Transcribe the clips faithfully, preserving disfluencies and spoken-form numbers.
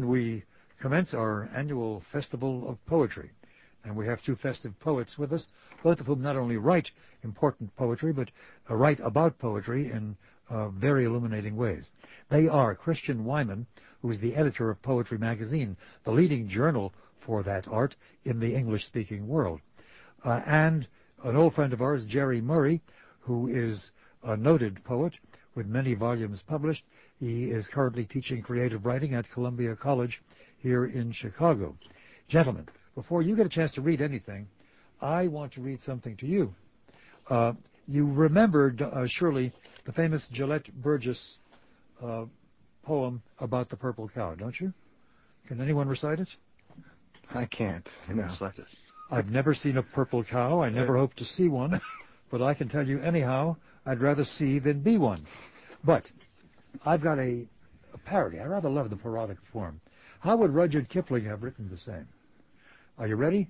We commence our annual Festival of Poetry, and we have two festive poets with us, both of whom not only write important poetry, but uh, write about poetry in uh, very illuminating ways. They are Christian Wyman, who is the editor of Poetry Magazine, the leading journal for that art in the English-speaking world, uh, and an old friend of ours, Jerry Murray, who is a noted poet with many volumes published. He is currently teaching creative writing at Columbia College here in Chicago. Gentlemen, before you get a chance to read anything, I want to read something to you. Uh, you remembered, uh, surely, the famous Gillette Burgess uh, poem about the purple cow, don't you? Can anyone recite it? I can't. No. Recite it. I've never seen a purple cow. I never hope to see one. But I can tell you anyhow, I'd rather see than be one. But I've got a, a parody. I rather love the parodic form. How would Rudyard Kipling have written the same? Are you ready?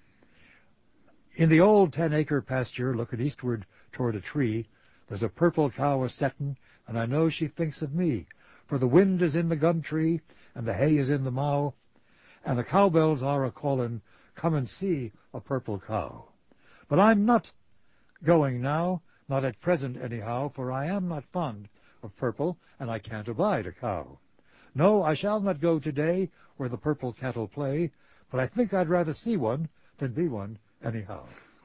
In the old ten-acre pasture, looking eastward toward a tree, there's a purple cow a-settin', and I know she thinks of me. For the wind is in the gum tree, and the hay is in the mow, and the cowbells are a-callin', come and see a purple cow. But I'm not going now, not at present anyhow, for I am not fond of purple, and I can't abide a cow. No, I shall not go today where the purple cattle play, but I think I'd rather see one than be one anyhow.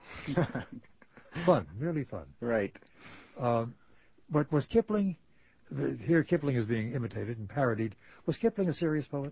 Fun, really fun. Right. Uh, but was Kipling, the, here Kipling is being imitated and parodied, was Kipling a serious poet?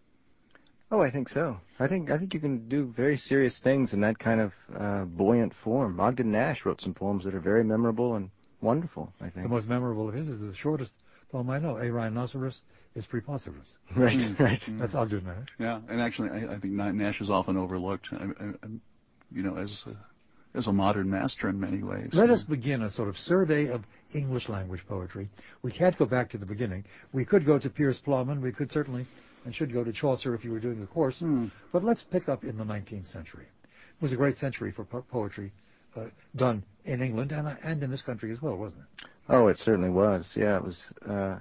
Oh, I think so. I think I think you can do very serious things in that kind of uh, buoyant form. Ogden Nash wrote some poems that are very memorable and wonderful, I think. The most memorable of his is the shortest poem I know, A Rhinoceros is Preposterous. Right, Mm. right. Mm. That's Ogden Nash. Yeah, and actually, I, I think Nash is often overlooked, I, I, you know, as a, as a modern master in many ways. Let us begin a sort of survey of English language poetry. We can't go back to the beginning. We could go to Piers Plowman. We could certainly and should go to Chaucer if you were doing the course. Mm. But let's pick up in the nineteenth century. It was a great century for po- poetry uh, done in England and, uh, and in this country as well, wasn't it? Oh, it certainly was. Yeah, it was. Uh,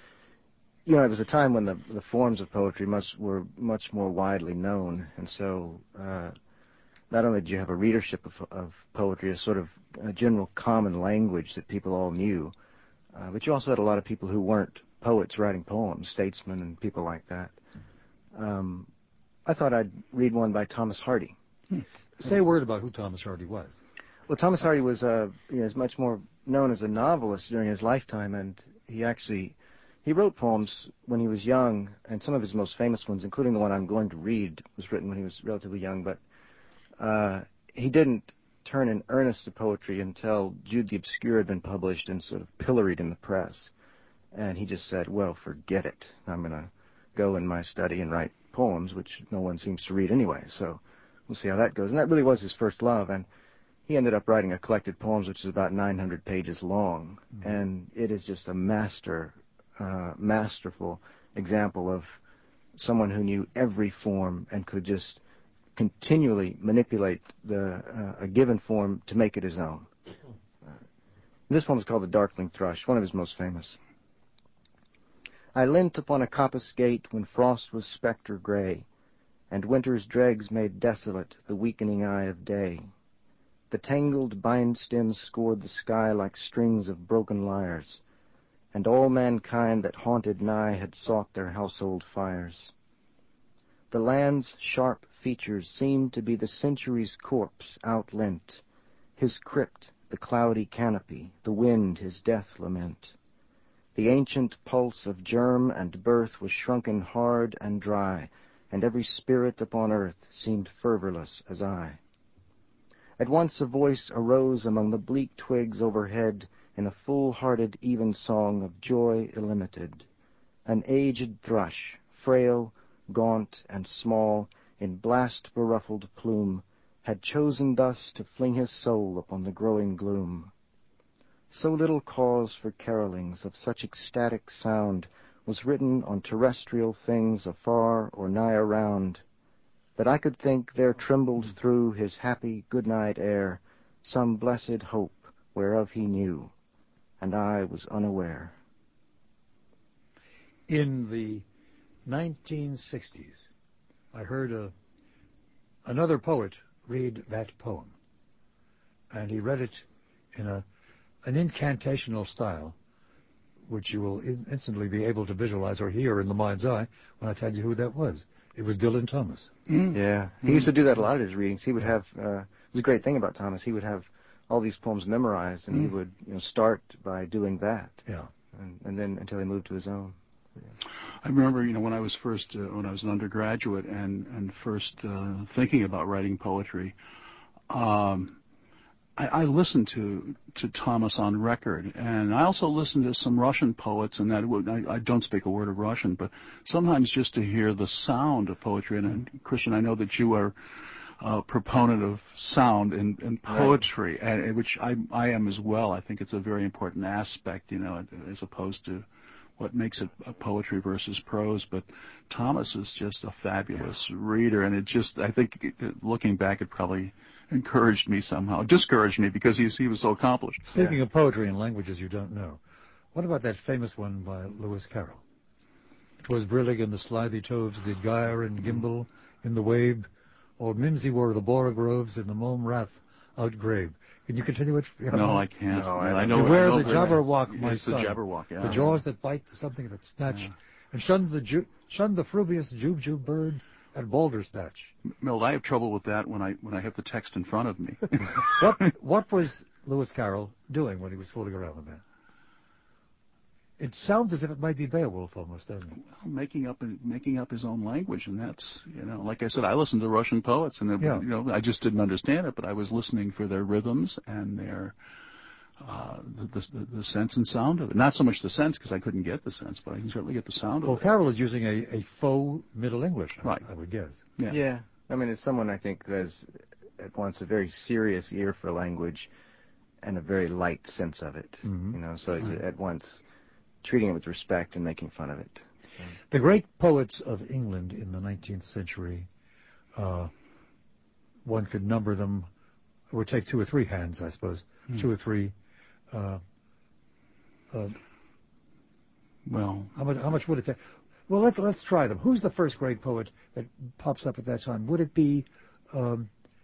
you know, it was a time when the the forms of poetry much were much more widely known, and so uh, not only did you have a readership of, of poetry, a sort of a general common language that people all knew, uh, but you also had a lot of people who weren't poets writing poems, statesmen and people like that. Um, I thought I'd read one by Thomas Hardy. Hmm. Say a word about who Thomas Hardy was. Well, Thomas Hardy was uh, you know, is much more known as a novelist during his lifetime, and he actually he wrote poems when he was young, and some of his most famous ones, including the one I'm going to read, was written when he was relatively young. But uh, he didn't turn in earnest to poetry until Jude the Obscure had been published and sort of pilloried in the press. And he just said, well, forget it. I'm going to go in my study and write poems, which no one seems to read anyway. So we'll see how that goes. And that really was his first love. And he ended up writing a collected poems, which is about nine hundred pages long. Mm-hmm. And it is just a master, uh, masterful example of someone who knew every form and could just continually manipulate the uh, a given form to make it his own. Uh, this poem is called The Darkling Thrush, one of his most famous. I leant upon a coppice gate when frost was spectre gray, and winter's dregs made desolate the weakening eye of day. The tangled bind stems scored the sky like strings of broken lyres, and all mankind that haunted nigh had sought their household fires. The land's sharp features seemed to be the century's corpse outlent, his crypt the cloudy canopy, the wind his death lament. The ancient pulse of germ and birth was shrunken hard and dry, and every spirit upon earth seemed fervorless as I. At once a voice arose among the bleak twigs overhead in a full-hearted even song of joy illimited. An aged thrush, frail, gaunt, and small, in blast-beruffled plume, had chosen thus to fling his soul upon the growing gloom. So little cause for carolings of such ecstatic sound was written on terrestrial things afar or nigh around, that I could think there trembled through his happy good-night air some blessed hope whereof he knew, and I was unaware. In the nineteen sixties, I heard a, another poet read that poem. And he read it in a an incantational style, which you will in, instantly be able to visualize or hear in the mind's eye when I tell you who that was. It was Dylan Thomas. Mm. Yeah, he mm. used to do that a lot at his readings. He would have, uh, it was a great thing about Thomas, he would have all these poems memorized, and mm. he would you know, start by doing that. Yeah. And, and then until he moved to his own. Yeah. I remember, you know, when I was first, uh, when I was an undergraduate and, and first uh, thinking about writing poetry, um, I, I listened to, to Thomas on record, and I also listened to some Russian poets, and that would, I, I don't speak a word of Russian, but sometimes just to hear the sound of poetry. And, and Christian, I know that you are a proponent of sound in, in poetry, right. and, which I, I am as well. I think it's a very important aspect, you know, as opposed to what makes it a poetry versus prose. But Thomas is just a fabulous yeah. reader, and it just, I think, looking back, it probably encouraged me somehow, discouraged me because he was, he was so accomplished. Speaking yeah. of poetry and languages you don't know, what about that famous one by Lewis Carroll? "'Twas brillig and the slithy toves did gyre and gimble in the wabe, old mimsy wore the borogroves in the mome rath outgrabe." Can you continue it? You no, I can't. No, I, I know. Beware I know the jabberwock, my it's son. the jabberwock, yeah. The jaws that bite, something that snatch, yeah. and shun the ju- shun the frubious jube-jube bird at balderstatch. Milt, I have trouble with that when I when I have the text in front of me. what what was Lewis Carroll doing when he was fooling around with that? It sounds as if it might be Beowulf almost, doesn't it? Well, making up making up his own language, and that's, you know, like I said, I listened to Russian poets, and it, yeah. you know, I just didn't understand it, but I was listening for their rhythms and their uh, the, the the sense and sound of it. Not so much the sense, because I couldn't get the sense, but I can certainly get the sound well, of it. Well, Carroll is using a, a faux Middle English, right? I would guess. Yeah. Yeah. I mean, it's someone I think who has at once a very serious ear for language and a very light sense of it. Mm-hmm. You know, so he's at once treating it with respect and making fun of it. So. The great poets of England in the nineteenth century, uh, one could number them, it would take two or three hands, I suppose, hmm. two or three. Uh, uh, well, how much, how much would it take? Well, let's let's try them. Who's the first great poet that pops up at that time? Would it be? Um,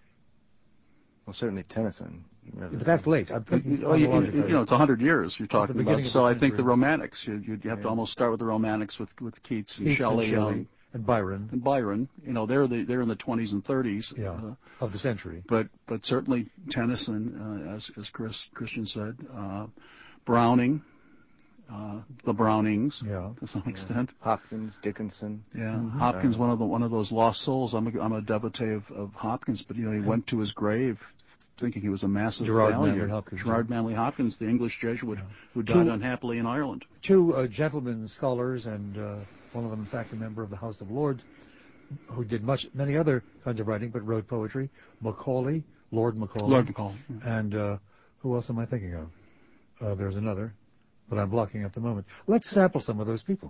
well, certainly Tennyson. But that's late. I'm thinking well, you, you know, it's a hundred years you're talking about. So I think the Romantics. You, you'd have yeah. to almost start with the Romantics with with Keats and Keats Shelley and, Shelley and Byron. And Byron. You know, they're the, they're in the twenties and thirties. Yeah. Uh, of the century. But but certainly Tennyson, uh, as as Chris Christian said, uh, Browning. Uh, the Brownings, yeah. to some yeah. extent. Hopkins, Dickinson. Yeah, mm-hmm. Hopkins, uh, one of the one of those lost souls. I'm a, I'm a devotee of, of Hopkins, but you know, he went to his grave thinking he was a massive Gerard failure. Manley Hopkins. Gerard Manley Hopkins, the English Jesuit yeah. who died two, unhappily in Ireland. Two uh, gentlemen scholars, and uh, one of them, in fact, a member of the House of Lords, who did much, many other kinds of writing, but wrote poetry. Macaulay, Lord Macaulay. Lord Macaulay. Yeah. And uh, who else am I thinking of? Uh, there's another. But I'm blocking at the moment. Let's sample some of those people.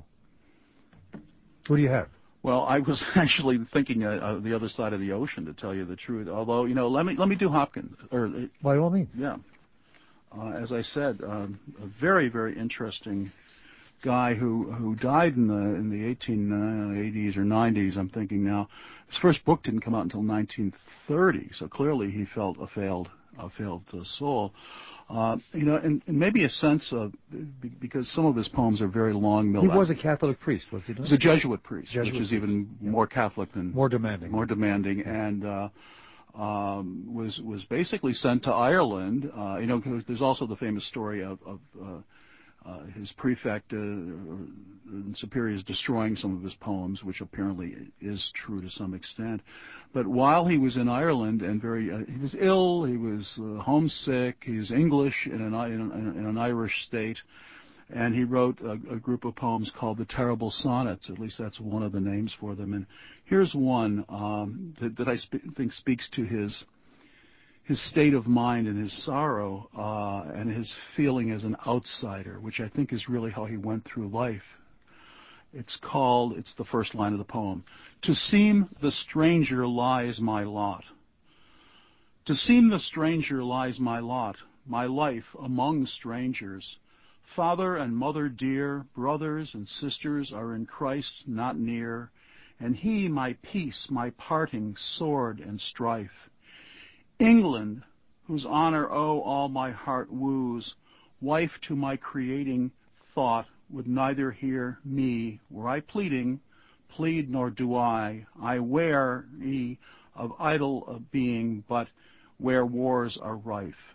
Who do you have? Well, I was actually thinking uh, uh, the other side of the ocean, to tell you the truth. Although, you know, let me let me do Hopkins. Or uh, by all means. Yeah. Uh, as I said, um, a very very interesting guy who who died in the in the eighteen eighties or nineties. I'm thinking now. His first book didn't come out until nineteen thirty, so clearly he felt a failed a failed uh, soul. Uh, you know, and, and maybe a sense of, because some of his poems are very long. He was a Catholic priest, was he not? He was a Jesuit priest, Jesuit which is priest. even yeah. more Catholic than more demanding. More demanding, yeah. and uh, um, was was basically sent to Ireland. Uh, you know, there's also the famous story of, of uh, uh, his prefect uh, and superiors destroying some of his poems, which apparently is true to some extent. But while he was in Ireland and very, uh, he was ill, he was uh, homesick, he was English in an, in, an, in an Irish state, and he wrote a, a group of poems called the Terrible Sonnets. At least that's one of the names for them. And here's one um, that, that I sp- think speaks to his his state of mind and his sorrow uh, and his feeling as an outsider, which I think is really how he went through life. It's called, it's the first line of the poem. To seem the stranger lies my lot. To seem the stranger lies my lot, my life among strangers, Father and mother dear, brothers and sisters are in Christ not near, and he my peace, my parting, sword and strife. England, whose honor, oh, all my heart woos, wife to my creating thought, would neither hear me, were I pleading, plead nor do I. I wear ye of idle being, but where wars are rife.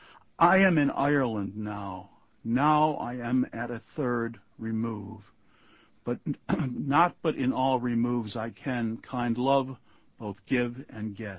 I am in Ireland now, now I am at a third remove, but not but in all removes I can kind love both give and get.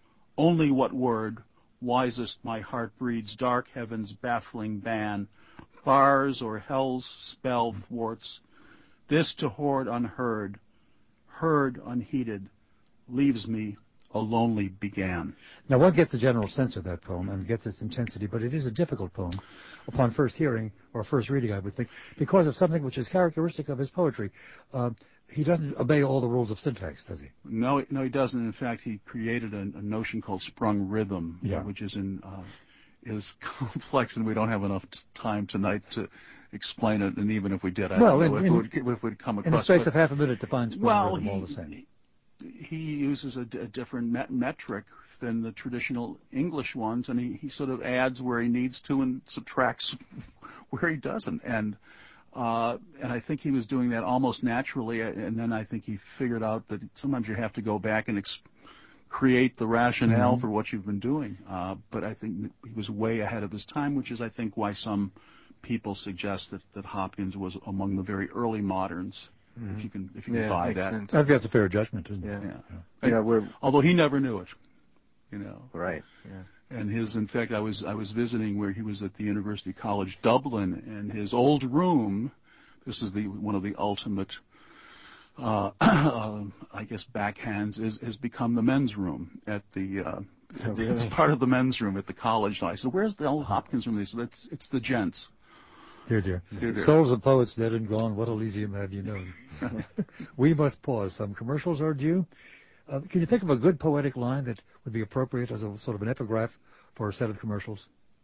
Only what word, wisest my heart breeds, dark heaven's baffling ban, bars or hell's spell thwarts, this to hoard unheard, heard unheeded, leaves me a lonely began. Now, one gets the general sense of that poem and gets its intensity, but it is a difficult poem upon first hearing or first reading, I would think, because of something which is characteristic of his poetry. Uh, he doesn't obey all the rules of syntax, does he? No, no, he doesn't. In fact, he created a, a notion called sprung rhythm, yeah. which is in uh, is complex, and we don't have enough t- time tonight to explain it. And even if we did, I well, don't know in, if, in, it would, if it would come across. In the space but, of half a minute, define sprung well, rhythm he, all the same. He, he uses a, a different met- metric than the traditional English ones, and he, he sort of adds where he needs to and subtracts where he doesn't. And uh, and I think he was doing that almost naturally, and then I think he figured out that sometimes you have to go back and ex- create the rationale mm-hmm. for what you've been doing. Uh, but I think he was way ahead of his time, which is, I think, why some people suggest that, that Hopkins was among the very early moderns. Mm-hmm. If you can, if you yeah, can buy makes that, sense. I think that's a fair judgment, isn't yeah. it? Yeah. yeah. You know, we're although he never knew it, you know. Right. Yeah. And his, in fact, I was I was visiting where he was at the University College Dublin, and his old room. This is the one of the ultimate, uh, uh, I guess, backhands is has become the men's room at the. Uh, Oh, really? It's part of the men's room at the college now. I said, "Where's the old Hopkins room?" They said, "It's, it's the gents." Dear, dear. Dear, dear. Souls of poets dead and gone, what Elysium have you known? We must pause. Some commercials are due. Uh, can you think of a good poetic line that would be appropriate as a sort of an epigraph for a set of commercials?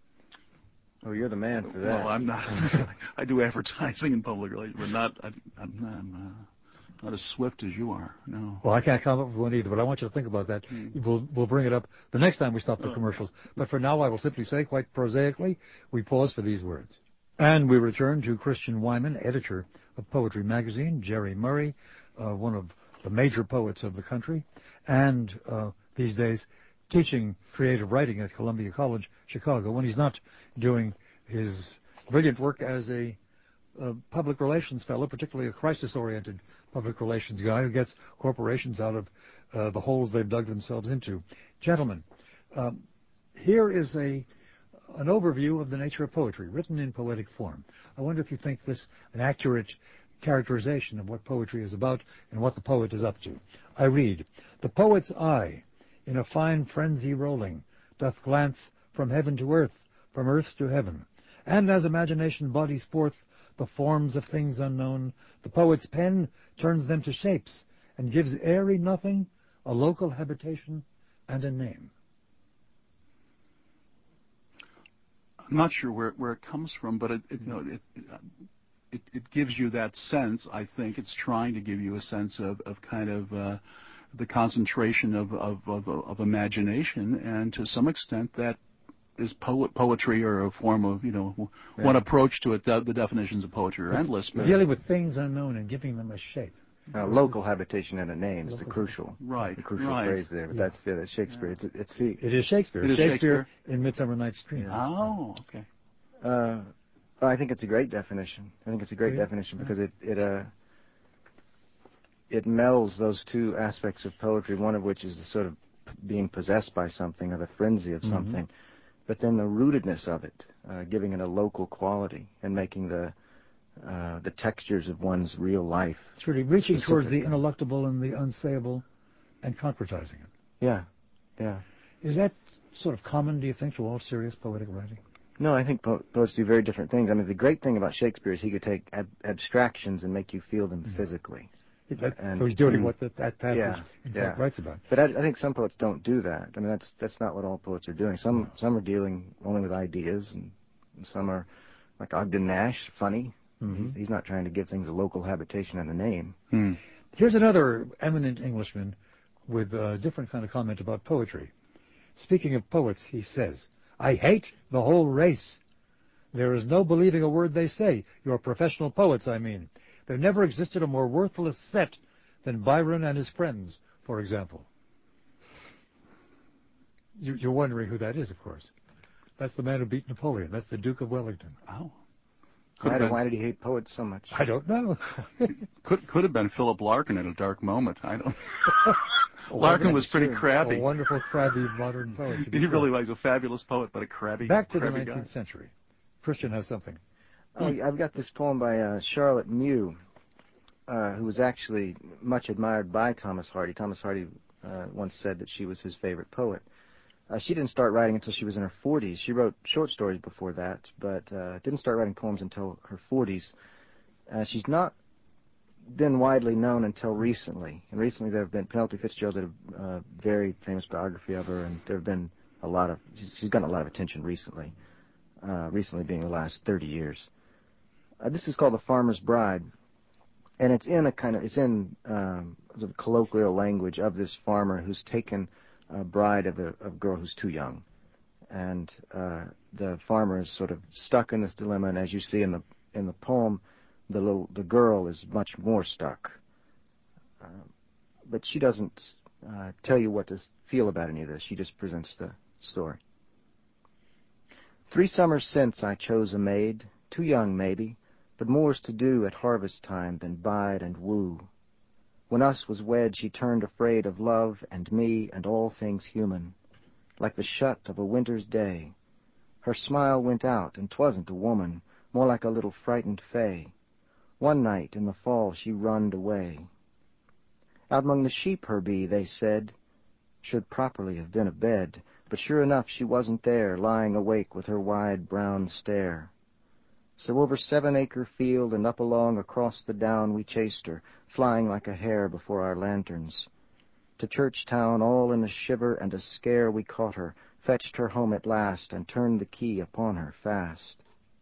Oh, you're the man for that. Well, I'm not. I do advertising and public relations, but not. I, I'm not. I'm, uh, not as swift as you are. No. Well, I can't come up with one either, but I want you to think about that. Mm. We'll we'll bring it up the next time we stop for oh. commercials. But for now, I will simply say, quite prosaically, we pause for these words. And we return to Christian Wyman, editor of Poetry Magazine, Jerry Murray, uh, one of the major poets of the country, and uh, these days teaching creative writing at Columbia College, Chicago, when he's not doing his brilliant work as a uh, public relations fellow, particularly a crisis-oriented public relations guy who gets corporations out of uh, the holes they've dug themselves into. Gentlemen, um, here is a an overview of the nature of poetry, written in poetic form. I wonder if you think this an accurate characterization of what poetry is about and what the poet is up to. I read, "The poet's eye, in a fine frenzy rolling, doth glance from heaven to earth, from earth to heaven. And as imagination bodies forth the forms of things unknown, the poet's pen turns them to shapes, and gives airy nothing a local habitation and a name." I'm not sure where where it comes from, but it, it you know it, it it gives you that sense. I think it's trying to give you a sense of of kind of uh, the concentration of, of of of imagination, and to some extent that is poet poetry or a form of you know yeah. one approach to it. The, the definitions of poetry are endless. But dealing with things unknown and giving them a shape. Uh, local habitation and a name is the crucial, right, the crucial right. phrase there. But yeah. that's yeah, that's Shakespeare. Yeah. It's it's see. It is Shakespeare. It is Shakespeare, Shakespeare in Midsummer Night's Dream. Yeah. Oh, okay. Uh, I think it's a great definition. I think it's a great yeah. definition because it it uh it melds those two aspects of poetry. One of which is the sort of being possessed by something or the frenzy of mm-hmm. something, but then the rootedness of it, uh, giving it a local quality and making the Uh, the textures of one's real life. It's really reaching towards the ineluctable and the unsayable and concretizing it. Yeah, yeah. Is that sort of common, do you think, to all serious poetic writing? No, I think po- poets do very different things. I mean, the great thing about Shakespeare is he could take ab- abstractions and make you feel them mm-hmm. physically. That, and, so he's doing mm, what the, that passage yeah, in yeah. fact writes about. But I, I think some poets don't do that. I mean, that's that's not what all poets are doing. Some no. some are dealing only with ideas, and some are like Ogden Nash, funny. Mm-hmm. He's, he's not trying to give things a local habitation and a name. Hmm. Here's another eminent Englishman with a different kind of comment about poetry. Speaking of poets, he says, "I hate the whole race. There is no believing a word they say. Your professional poets, I mean. There never existed a more worthless set than Byron and his friends, for example." You, you're wondering who that is, of course. That's the man who beat Napoleon. That's the Duke of Wellington. Oh. Why, why did he hate poets so much? I don't know. could could have been Philip Larkin at a dark moment. I don't. Oh, Larkin was pretty true. crabby. A wonderful, crabby modern poet. To be He sure. really was a fabulous poet, but a crabby. Back to the crabby nineteenth guy. century. Christian has something. Oh, I've got this poem by uh, Charlotte Mew, uh, who was actually much admired by Thomas Hardy. Thomas Hardy uh, once said that she was his favorite poet. Uh, she didn't start writing until she was in her forties. She wrote short stories before that, but uh, didn't start writing poems until her forties. Uh, she's not been widely known until recently. And recently there have been, Penelope Fitzgerald did a uh, very famous biography of her, and there have been a lot of, she's gotten a lot of attention recently, uh, recently being the last thirty years. Uh, this is called The Farmer's Bride, and it's in a kind of, it's in um, sort of colloquial language of this farmer who's taken a bride of a, of a girl who's too young. And uh, the farmer is sort of stuck in this dilemma, and as you see in the in the poem, the little the girl is much more stuck. Uh, but she doesn't uh, tell you what to feel about any of this. She just presents the story. Three summers since I chose a maid, too young maybe, but more's to do at harvest time than bide and woo. When us was wed, she turned afraid of love and me and all things human, like the shut of a winter's day. Her smile went out, and 'twasn't a woman, more like a little frightened fay. One night in the fall she runned away. Out among the sheep her be, they said, should properly have been a bed, but sure enough she wasn't there, lying awake with her wide brown stare. So over seven-acre field and up along across the down we chased her, flying like a hare before our lanterns. To Churchtown, all in a shiver and a scare, we caught her, fetched her home at last, and turned the key upon her fast.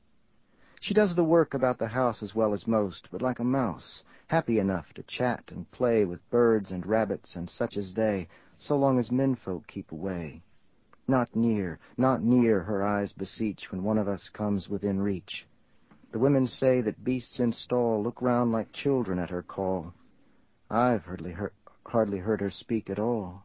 She does the work about the house as well as most, but like a mouse, happy enough to chat and play with birds and rabbits and such as they, so long as menfolk keep away. Not near, not near, her eyes beseech when one of us comes within reach. The women say that beasts in stall look round like children at her call. I've hardly heard, hardly heard her speak at all.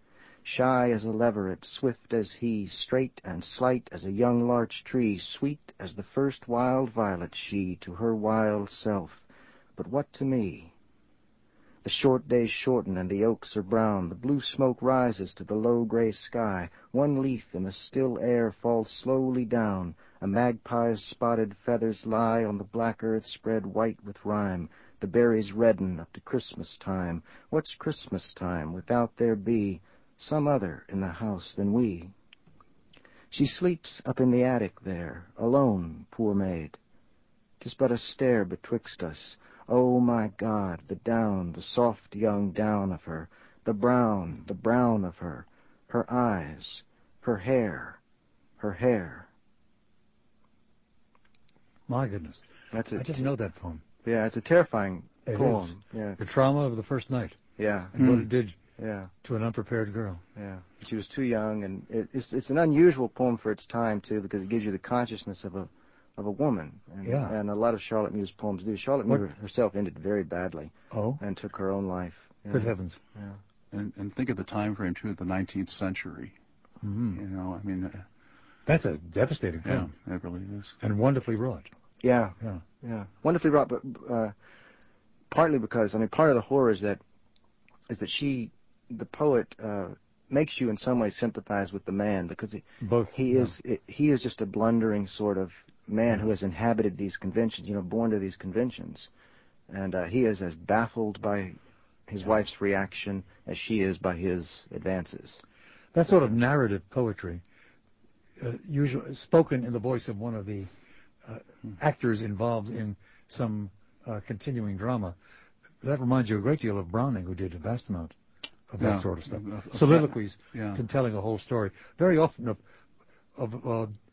Shy as a leveret, swift as he, straight and slight as a young larch tree, sweet as the first wild violet she, to her wild self. But what to me? The short days shorten and the oaks are brown. The blue smoke rises to the low gray sky. One leaf in the still air falls slowly down. A magpie's spotted feathers lie on the black earth spread white with rime. The berries redden up to Christmas time. What's Christmas time without there be some other in the house than we? She sleeps up in the attic there, alone, poor maid. 'Tis but a stair betwixt us. Oh, my God, the down, the soft young down of her, the brown, the brown of her, her eyes, her hair, her hair. My goodness. That's it. I didn't know that poem. Yeah, it's a terrifying It poem. is. Yeah, The trauma of the first night yeah, and what Hmm. it did yeah, to an unprepared girl. yeah. She was too young, and it, it's it's an unusual poem for its time too, because it gives you the consciousness of a of a woman. And, Yeah. and a lot of Charlotte Mew's poems do. Charlotte What- Mew herself ended very badly Oh, and took her own life. Yeah. good heavens. Yeah. And, and think of the time frame too, the nineteenth century. hmm You know, I mean, uh, That's a devastating yeah, poem. it really is. And wonderfully wrought. Yeah, Yeah. yeah, wonderfully wrought, but uh, partly because I mean, part of the horror is that is that she, the poet, uh, makes you in some way sympathize with the man, because he, Both. he yeah. is he is just a blundering sort of man Yeah. who has inhabited these conventions, you know, born to these conventions, and uh, he is as baffled by his Yeah. wife's reaction as she is by his advances. That sort of narrative poetry, uh, usually spoken in the voice of one of the uh, actors involved in some uh, continuing drama, that reminds you a great deal of Browning, who did a vast amount of that Yeah. sort of stuff. Of- of- Soliloquies, yeah. can telling a whole story. Very often of, of uh,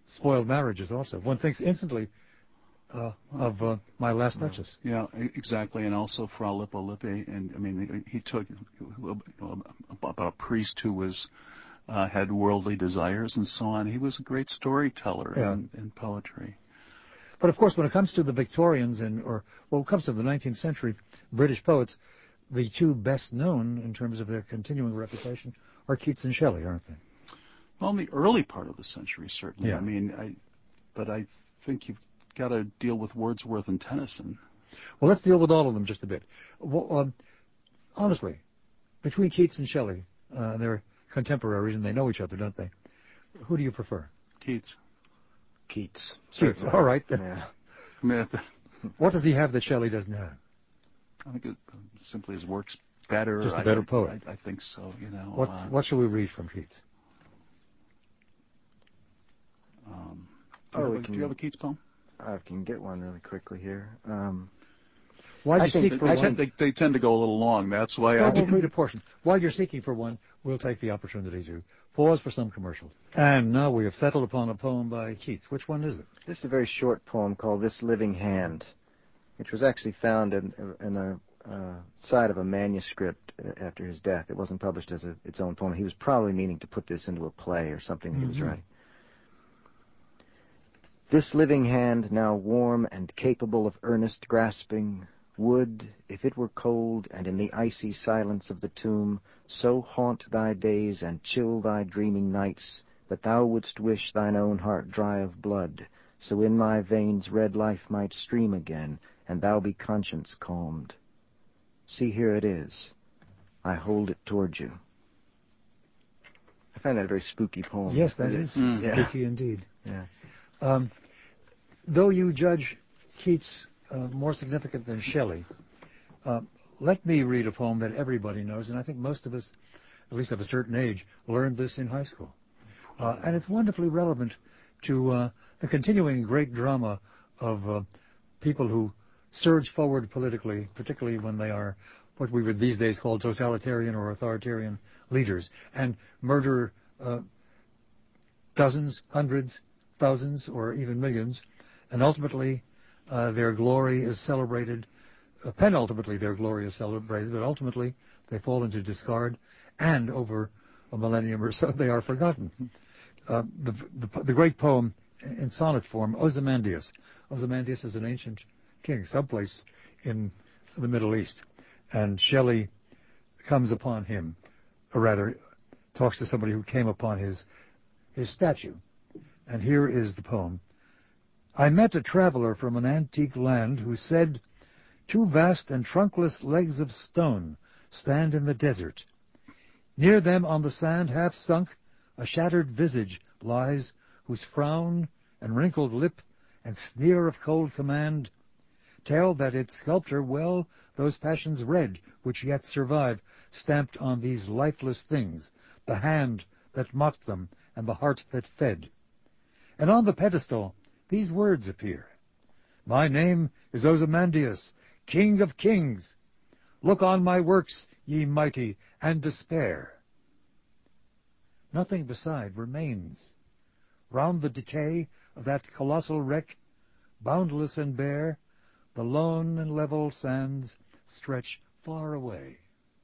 spoiled marriages also. One thinks instantly uh, of uh, My Last Duchess. Yeah, e- exactly, and also Fra Lippo Lippi, and I mean, he took you know, about a priest who was uh, had worldly desires and so on. He was a great storyteller Yeah. in, in poetry. But of course, when it comes to the Victorians and, or well, it comes to the nineteenth century British poets, the two best known in terms of their continuing reputation are Keats and Shelley, aren't they? Well, in the early part of the century, certainly. Yeah. I mean, I, but I think you've got to deal with Wordsworth and Tennyson. Well, let's deal with all of them just a bit. Well, um, honestly, between Keats and Shelley, uh, they're contemporaries and they know each other, don't they? Who do you prefer? Keats. Keats. Keats. certainly. All right. Yeah. I mean, I th- What does he have that Shelley doesn't have? I think it simply his work's better. Just a I- better I, poet. I, I think so. You know. What uh, What shall we read from Keats? Um, do, you Oh, have we a, can- do you have a Keats poem? I can get one really quickly here. Um, While I you think seek that for They one, tend, they, they tend to go a little long. That's why I. well, we'll read a portion. While you're seeking for one, we'll take the opportunity to pause for some commercials. And now we have settled upon a poem by Keats. Which one is it? This is a very short poem called This Living Hand, which was actually found in, in a uh, side of a manuscript after his death. It wasn't published as a, its own poem. He was probably meaning to put this into a play or something that he was Mhm. writing. This living hand, now warm and capable of earnest grasping, would, if it were cold and in the icy silence of the tomb, so haunt thy days and chill thy dreaming nights, that thou wouldst wish thine own heart dry of blood, so in my veins red life might stream again, and thou be conscience calmed. See, here it is. I hold it toward you. I find that a very spooky poem. Yes, that is Mm. Yeah. spooky indeed. Yeah. Um, though you judge Keats uh, more significant than Shelley, uh, let me read a poem that everybody knows, and I think most of us, at least of a certain age, learned this in high school. Uh, and it's wonderfully relevant to uh, the continuing great drama of uh, people who surge forward politically, particularly when they are what we would these days call totalitarian or authoritarian leaders, and murder uh, dozens, hundreds, thousands, or even millions, and ultimately uh, their glory is celebrated. Uh, penultimately, their glory is celebrated, but ultimately they fall into discard, and over a millennium or so they are forgotten. Uh, the, the, the great poem in sonnet form, Ozymandias. Ozymandias is an ancient king, someplace in the Middle East, and Shelley comes upon him, or rather, talks to somebody who came upon his his statue. And here is the poem. I met a traveler from an antique land who said, two vast and trunkless legs of stone stand in the desert. Near them on the sand half sunk, a shattered visage lies, whose frown and wrinkled lip and sneer of cold command tell that its sculptor well those passions read which yet survive, stamped on these lifeless things, the hand that mocked them and the heart that fed. And on the pedestal these words appear. My name is Ozymandias, King of Kings. Look on my works, ye mighty, and despair. Nothing beside remains. Round the decay of that colossal wreck, boundless and bare, the lone and level sands stretch far away.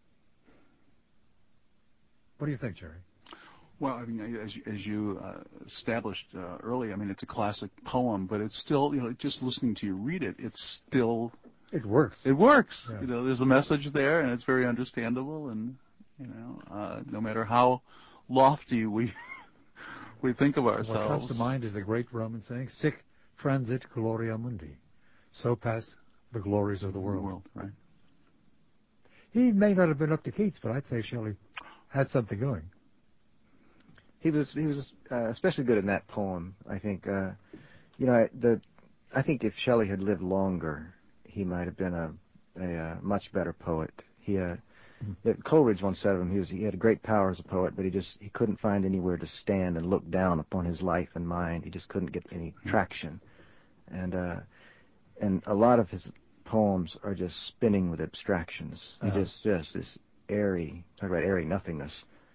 What do you think, Jerry? Well, I mean, as, as you uh, established uh, earlier, I mean, it's a classic poem, but it's still, you know, just listening to you read it, it's still, It works. it works. Yeah. You know, there's a message there, and it's very understandable, and, you know, uh, no matter how lofty we we think of ourselves. What comes to mind is the great Roman saying, sic transit gloria mundi. So pass the glories of the world. world, right? He may not have been up to Keats, but I'd say Shelley had something going. He was he was uh, especially good in that poem. I think uh, you know the I think if Shelley had lived longer, he might have been a a, uh much better poet. He uh, Mm-hmm. Coleridge once said of him, he was he had a great power as a poet, but he just he couldn't find anywhere to stand and look down upon his life and mind. He just couldn't get any traction, and uh, and a lot of his poems are just spinning with abstractions. He Uh-huh. just just this airy talk about airy nothingness.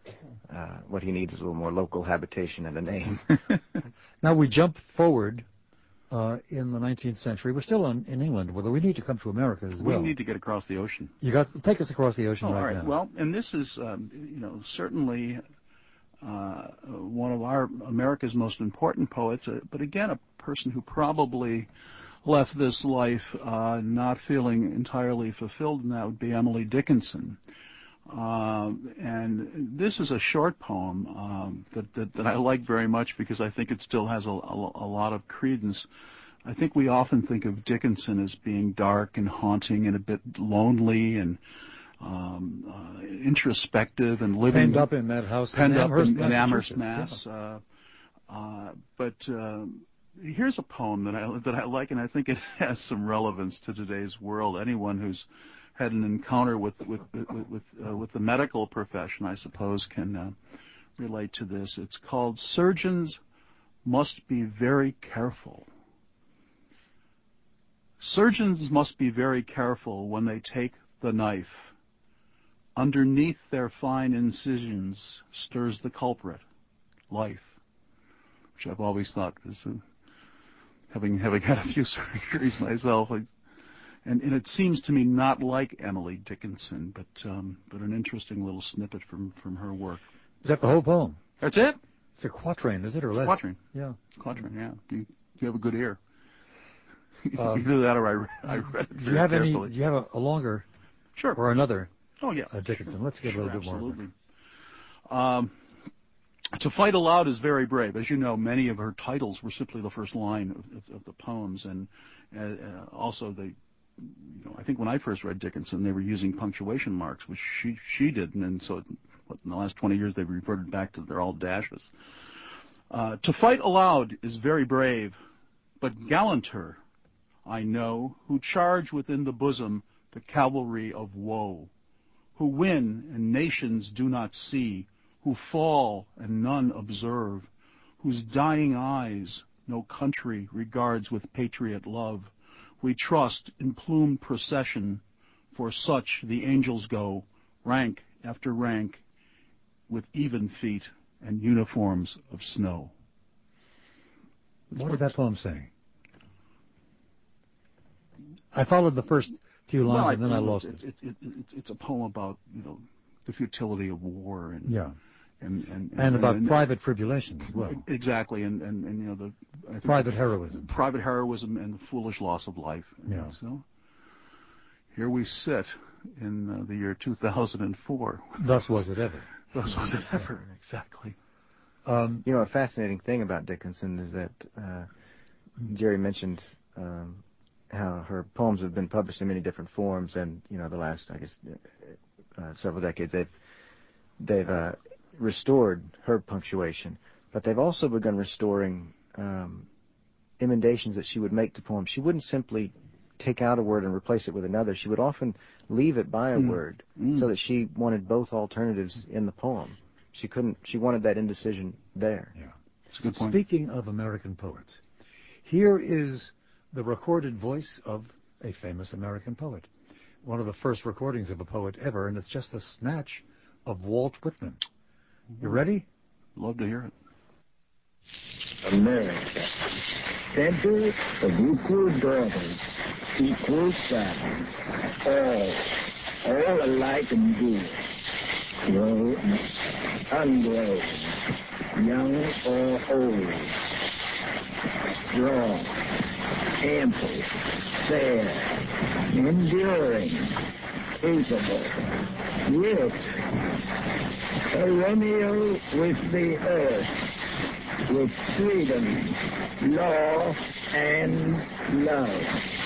Uh, what he needs is a little more local habitation and a name. Now we jump forward uh, in the nineteenth century. We're still in, in England, although we need to come to America as well. We need to get across the ocean. You got take us across the ocean oh, right, all right now. Well, and this is, um, you know, certainly uh, one of our America's most important poets, uh, but again, a person who probably left this life uh, not feeling entirely fulfilled, and that would be Emily Dickinson. Uh, and this is a short poem um, that, that, that I like very much because I think it still has a, a, a lot of credence. I think we often think of Dickinson as being dark and haunting and a bit lonely and um, uh, introspective and living penned up in that house penned in up Amherst, in, in Amherst, Massachusetts. Mass. Yeah. Uh, uh, but uh, here's a poem that I that I like, and I think it has some relevance to today's world. Anyone who's had an encounter with with with with, uh, with the medical profession, I suppose, can uh, relate to this. It's called "Surgeons Must Be Very Careful." Surgeons must be very careful when they take the knife. Underneath their fine incisions stirs the culprit, life, which I've always thought is, uh, having having had a few surgeries myself, I, And, and it seems to me not like Emily Dickinson, but um, but an interesting little snippet from, from her work. Is that the whole poem? That's it. It's a quatrain, is it, or It's less? a quatrain. Yeah. Quatrain, yeah. You, you have a good ear. Um, Either that or I, re- I read it Do very you have carefully. any? Do you have a, a longer Sure. or another Oh, yeah. uh, Dickinson? Let's get Sure, a little bit absolutely. more. Um, to fight aloud is very brave. As you know, many of her titles were simply the first line of, of, of the poems, and uh, uh, also they, you know, I think when I first read Dickinson, they were using punctuation marks, which she she didn't, and so what, in the last twenty years they've reverted back to they're all dashes. Uh, to fight aloud is very brave, but gallanter, I know, who charge within the bosom the cavalry of woe, who win and nations do not see, who fall and none observe, whose dying eyes no country regards with patriot love. We trust in plumed procession, for such the angels go, rank after rank, with even feet and uniforms of snow. What is that poem saying? I followed the first few lines well, and then I think lost it, it. It, it, it. It's a poem about, you know, the futility of war and Yeah. and and, and, And about and, private tribulation as well. Exactly, and, and, and you know the I think Private the, heroism. private heroism and the foolish loss of life. Yeah. So here we sit in uh, the year two thousand four. Thus was it ever. Thus was it ever. Exactly. Um, You know, a fascinating thing about Dickinson is that uh, Jerry mentioned um, how her poems have been published in many different forms, and you know, the last, I guess, uh, several decades, they've they've uh, restored her punctuation, but they've also begun restoring um, emendations that she would make to poems. She wouldn't simply take out a word and replace it with another. She would often leave it by a Mm. word, Mm. so that she wanted both alternatives in the poem. She couldn't. She wanted that indecision there. yeah. It's a good point. Speaking of American poets, here is the recorded voice of a famous American poet. One of the first recordings of a poet ever, and it's just a snatch of Walt Whitman. You ready? Love to hear it. America, center of equal daughters, equal sons, all, all alike and good, grown, ungrown, young or old, strong, ample, fair, enduring, capable, yes, perennial with the earth, with freedom, law, and love.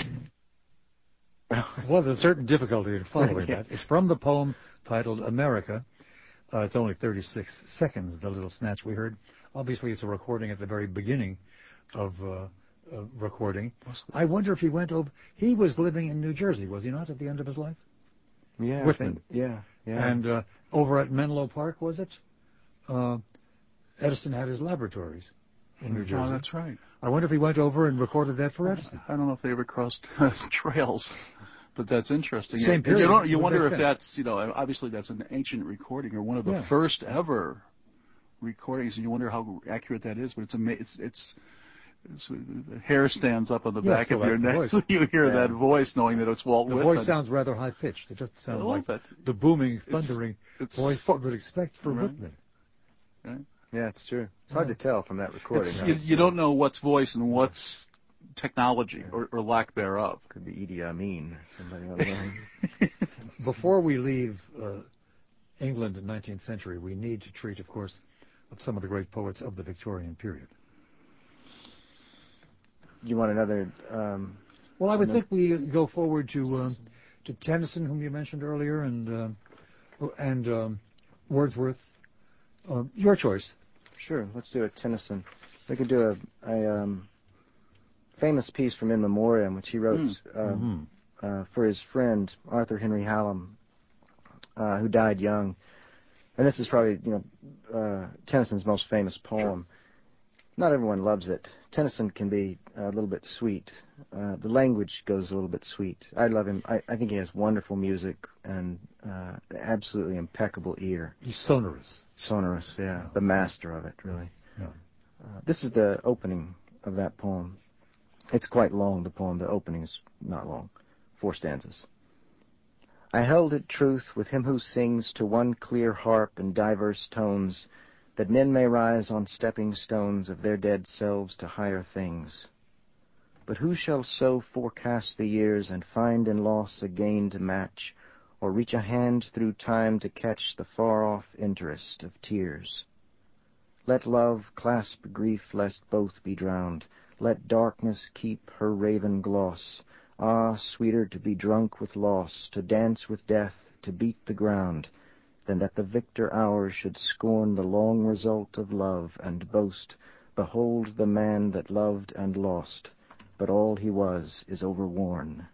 Well, there's a certain difficulty in following that. It's from the poem titled America. Uh, it's only thirty-six seconds, the little snatch we heard. Obviously, it's a recording at the very beginning of uh, uh, recording. I wonder if he went over... He was living in New Jersey, was he not, at the end of his life? Yeah, Whitman. I think, yeah, yeah. And uh, over at Menlo Park, was it? Uh, Edison had his laboratories in New Jersey. Oh, that's right. I wonder if he went over and recorded that for Edison. I don't know if they ever crossed trails. But that's interesting. Same And period. You, don't, you Would wonder make if sense. that's, you know, obviously that's an ancient recording or one of the Yeah. first ever recordings, and you wonder how accurate that is. But it's ama- it's it's, it's the hair stands up on the Yeah, back so of your that's the neck voice. when you hear Yeah. that voice, knowing that it's Walt The Whitman. voice sounds rather high pitched. It doesn't I sound love like that. the booming, It's- thundering it's voice fu- you would expect from Right. Whitman. Right? Yeah, it's true. It's hard Yeah. to tell from that recording. It's, huh? you, you don't know what's voice and what's technology or, or lack thereof. Could be Idi Amin or somebody on the line. Before we leave uh, England in nineteenth century, we need to treat, of course, of some of the great poets of the Victorian period. You want another? Um, Well, I would No. think we go forward to um, to Tennyson, whom you mentioned earlier, and uh, and um, Wordsworth. Uh, your choice. Sure, let's do a Tennyson. We could do a, a um, famous piece from In Memoriam, which he wrote Mm. um, uh, for his friend Arthur Henry Hallam, uh, who died young. And this is probably, you know, uh, Tennyson's most famous poem. Not everyone loves it. Tennyson can be a little bit sweet. Uh, the language goes a little bit sweet. I love him. I, I think he has wonderful music and uh, absolutely impeccable ear. He's sonorous. Sonorous, yeah. Yeah. The master of it, really. Yeah. Uh, this is the opening of that poem. It's quite long, the poem. The opening is not long. Four stanzas. I held it truth with him who sings to one clear harp in diverse tones, that men may rise on stepping stones of their dead selves to higher things. But who shall so forecast the years and find in loss a gain to match, or reach a hand through time to catch the far-off interest of tears? Let love clasp grief lest both be drowned. Let darkness keep her raven gloss. Ah, sweeter to be drunk with loss, to dance with death, to beat the ground, than that the victor hours should scorn the long result of love, and boast, behold the man that loved and lost, but all he was is overworn.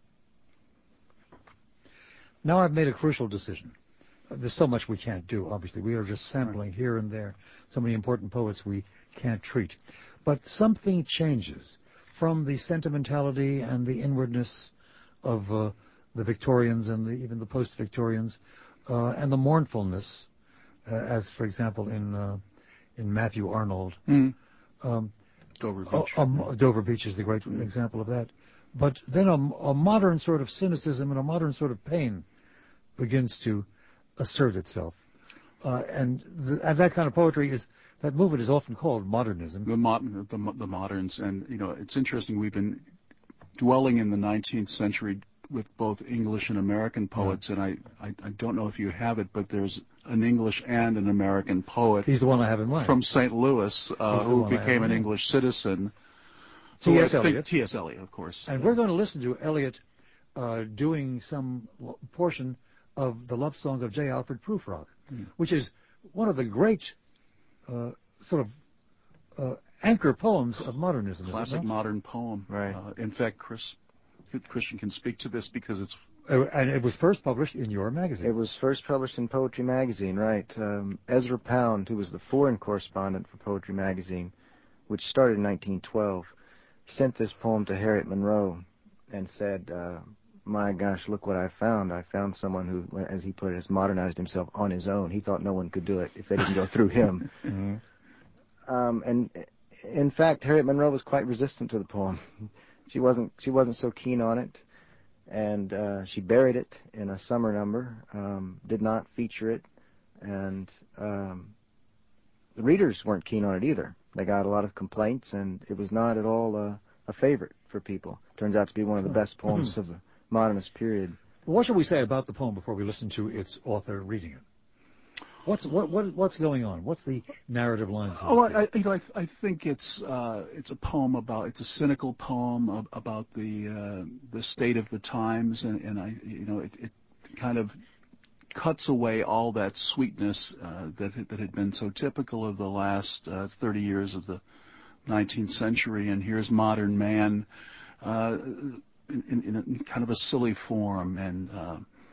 Now I've made a crucial decision. There's so much we can't do, obviously. We are just sampling here and there. So many important poets we can't treat. But something changes from the sentimentality and the inwardness of uh, the Victorians and the, even the post-Victorians, uh, and the mournfulness, uh, as, for example, in uh, in Matthew Arnold. Mm. Um, Dover uh, Beach. um, Dover Beach is the great Mm. example of that. But then a, a modern sort of cynicism and a modern sort of pain begins to assert itself. Uh, and, the, and that kind of poetry is, that movement is often called modernism. The, mo- the, mo- the moderns, and you know, it's interesting. We've been dwelling in the nineteenth century with both English and American poets, and I, I, I don't know if you have it, but there's an English and an American poet He's the one I have in mind. from Saint Louis uh, He's the who one I have became in an mind. English citizen. T S. Who I think- Eliot. T S. Eliot, of course. And we're going to listen to Eliot uh, doing some l- portion of the love songs of J. Alfred Prufrock, Mm. which is one of the great uh, sort of uh, anchor poems of modernism. is it Classic not? modern poem. Right. Uh, in fact, Chris Christian can speak to this because it's Uh, and it was first published in your magazine. It was first published in Poetry Magazine, right. Um, Ezra Pound, who was the foreign correspondent for Poetry Magazine, which started in nineteen twelve, sent this poem to Harriet Monroe and said, uh, my gosh, look what I found. I found someone who, as he put it, has modernized himself on his own. He thought no one could do it if they didn't go through him. Mm-hmm. Um, and in fact, Harriet Monroe was quite resistant to the poem. She wasn't, she wasn't so keen on it. And uh, she buried it in a summer number, um, did not feature it, and um, the readers weren't keen on it either. They got a lot of complaints, and it was not at all a, a favorite for people. Turns out to be one of the best poems of the modernist period. What should we say about the poem before we listen to its author reading it? What's what, what what's going on? What's the narrative lines? Oh, I, I, you know, I, I think it's uh, it's a poem about it's a cynical poem ab- about the uh, the state of the times, and, and I, you know, it, it kind of cuts away all that sweetness uh, that had- that had been so typical of the last uh, thirty years of the nineteenth century, and here's modern man uh, in, in, in kind of a silly form, and uh,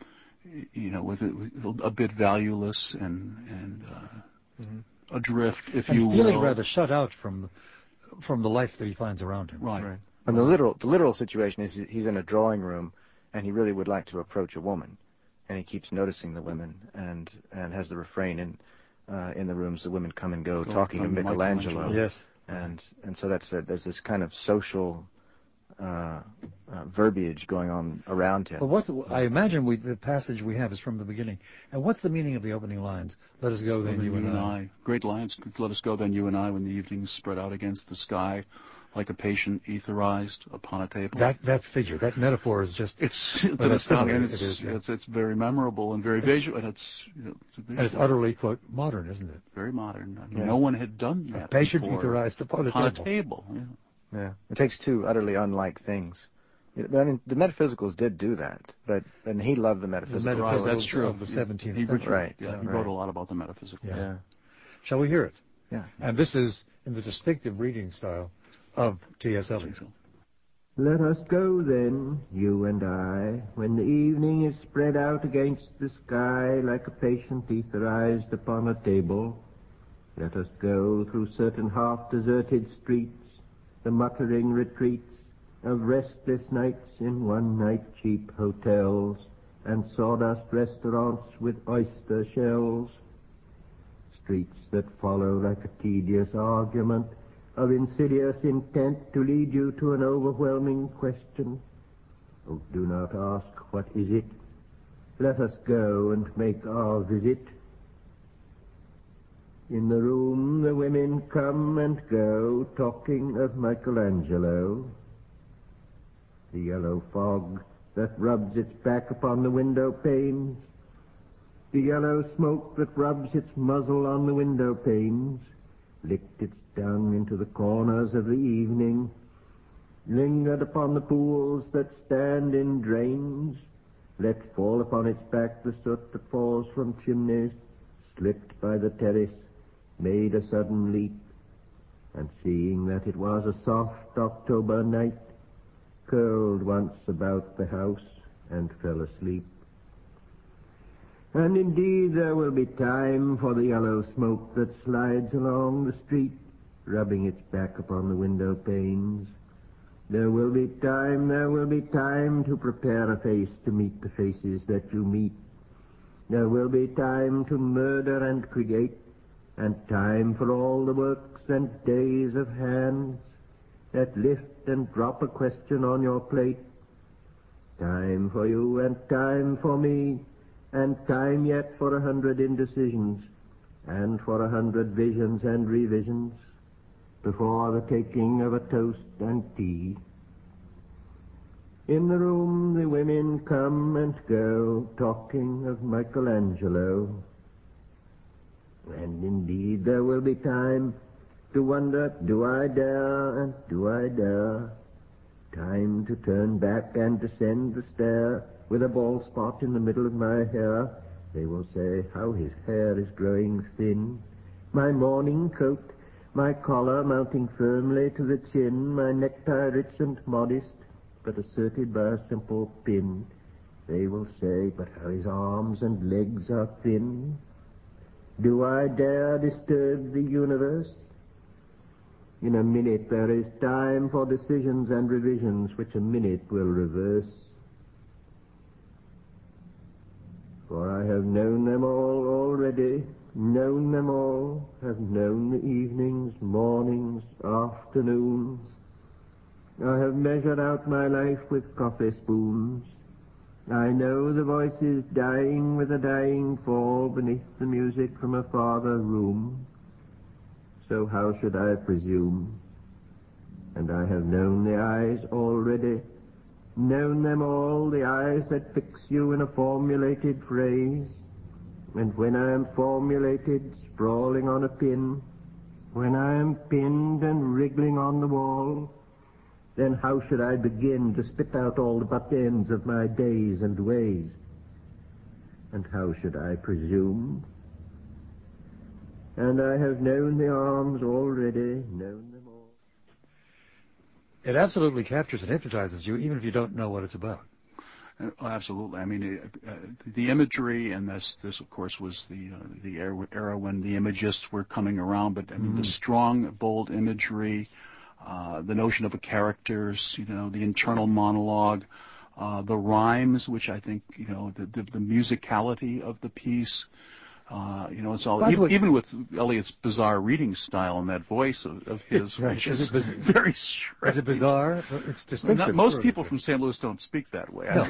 you know, with, it, with a bit valueless and and. Uh, Mm-hmm. adrift, if and you feeling will. rather shut out from from the life that he finds around him. Right. Right. And the literal, the literal situation is he's in a drawing room, and he really would like to approach a woman, and he keeps noticing the women, and and has the refrain in uh, in the rooms the women come and go, Go talking of come Michelangelo. Michelangelo. Yes. And and so that's a, there's this kind of social uh, uh, verbiage going on around him. But what's the, I imagine we, the passage we have is from the beginning. And what's the meaning of the opening lines? Let us go then, Then you and I. Great lines, let us go then, you and I, when the evenings spread out against the sky, like a patient etherized upon a table. That that figure, that metaphor is just. It's it's well, an that's similar. astounding. It It's, is, yeah. it's it's very memorable and very visual, and it's you know, it's a visual, And it's utterly, quote, modern, isn't it? very modern. I mean, Yeah. no one had done that A patient before. etherized upon a upon table. a table. Yeah. Yeah, it takes two utterly unlike things. It- I mean, the metaphysicals did do that, but and he loved the The metaphysical. metaphysics That's true. of the seventeenth He, century. Right. Yeah, he right. wrote a lot about the metaphysical. Yeah. Yeah, Shall we hear it? yeah. And this is in the distinctive reading style of T S. Eliot. Let us go then, you and I, when the evening is spread out against the sky like a patient etherized upon a table. Let us go through certain half-deserted streets, the muttering retreats of restless nights in one-night cheap hotels and sawdust restaurants with oyster shells. Streets that follow like a tedious argument of insidious intent to lead you to an overwhelming question. Oh, do not ask, what is it? Let us go and make our visit. In the room the women come and go, talking of Michelangelo. The yellow fog that rubs its back upon the window panes, the yellow smoke that rubs its muzzle on the window panes, licked its dung into the corners of the evening, lingered upon the pools that stand in drains, let fall upon its back the soot that falls from chimneys, slipped by the terrace, made a sudden leap, and seeing that it was a soft October night, curled once about the house and fell asleep. And indeed there will be time for the yellow smoke that slides along the street, rubbing its back upon the window panes. There will be time, there will be time to prepare a face to meet the faces that you meet. There will be time to murder and create, and time for all the works and days of hands that lift and drop a question on your plate. Time for you and time for me, and time yet for a hundred indecisions, and for a hundred visions and revisions, before the taking of a toast and tea. In the room the women come and go, talking of Michelangelo. And indeed there will be time to wonder, do I dare, and do I dare? Time to turn back and descend the stair with a bald spot in the middle of my hair. They will say, how his hair is growing thin. My morning coat, my collar mounting firmly to the chin, my necktie rich and modest, but asserted by a simple pin. They will say, but how his arms and legs are thin. Do I dare disturb the universe? In a minute there is time for decisions and revisions, which a minute will reverse. For I have known them all already, known them all, have known the evenings, mornings, afternoons. I have measured out my life with coffee spoons. I know the voices dying with a dying fall beneath the music from a farther room. So how should I presume? And I have known the eyes already, known them all, the eyes that fix you in a formulated phrase. And when I am formulated, sprawling on a pin, when I am pinned and wriggling on the wall, then how should I begin to spit out all the butt ends of my days and ways? And how should I presume? And I have known the arms already, known them all. It absolutely captures and hypnotizes you, even if you don't know what it's about. Uh, absolutely. I mean, uh, uh, the imagery, and this, this of course, was the uh, the era, era when the imagists were coming around. But I mean, mm. the strong, bold imagery, uh, the notion of a characters, you know, the internal monologue, uh, the rhymes, which I think, you know, the, the, the musicality of the piece. Uh, you know, it's all, even, even with Eliot's bizarre reading style and that voice of, of his, right. which is, is, it biz- very strange. Is it bizarre? It's distinctive. Not, most sure, people but- from Saint Louis don't speak that way. No.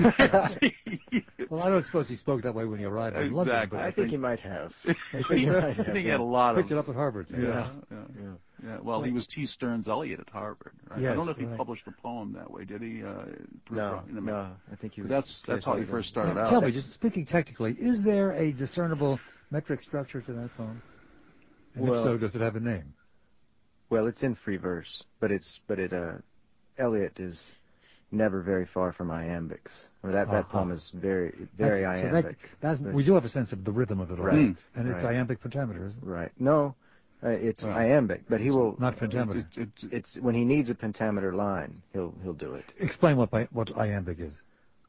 I Well, I don't suppose he spoke that way when he arrived in London. Exactly. But I think he might have. I think he, he might I have, think he yeah. had a lot picked of. it up at Harvard. Yeah, Yeah. yeah, Yeah. yeah. Well, he was T. Stearns Eliot at Harvard. Right? Yes, I don't know if he right. published a poem that way. Did he? Uh, No, in the- no. I think he was. That's that's how he first started Now, out. tell me, just speaking technically, is there a discernible metric structure to that poem? And Well- if so, does it have a name? Well, it's in free verse, but it's but it uh, Eliot is never very far from iambics. Or that that Uh-huh. poem is very very That's- so that- iambic. that's, but- we do have a sense of the rhythm of it all. Right, And it's right. iambic pentameter, isn't it? Right. No, uh, it's Well, iambic, but he will. Not pentameter. It- it- it- It's when he needs a pentameter line, he'll he'll do it. Explain what bi- what iambic is.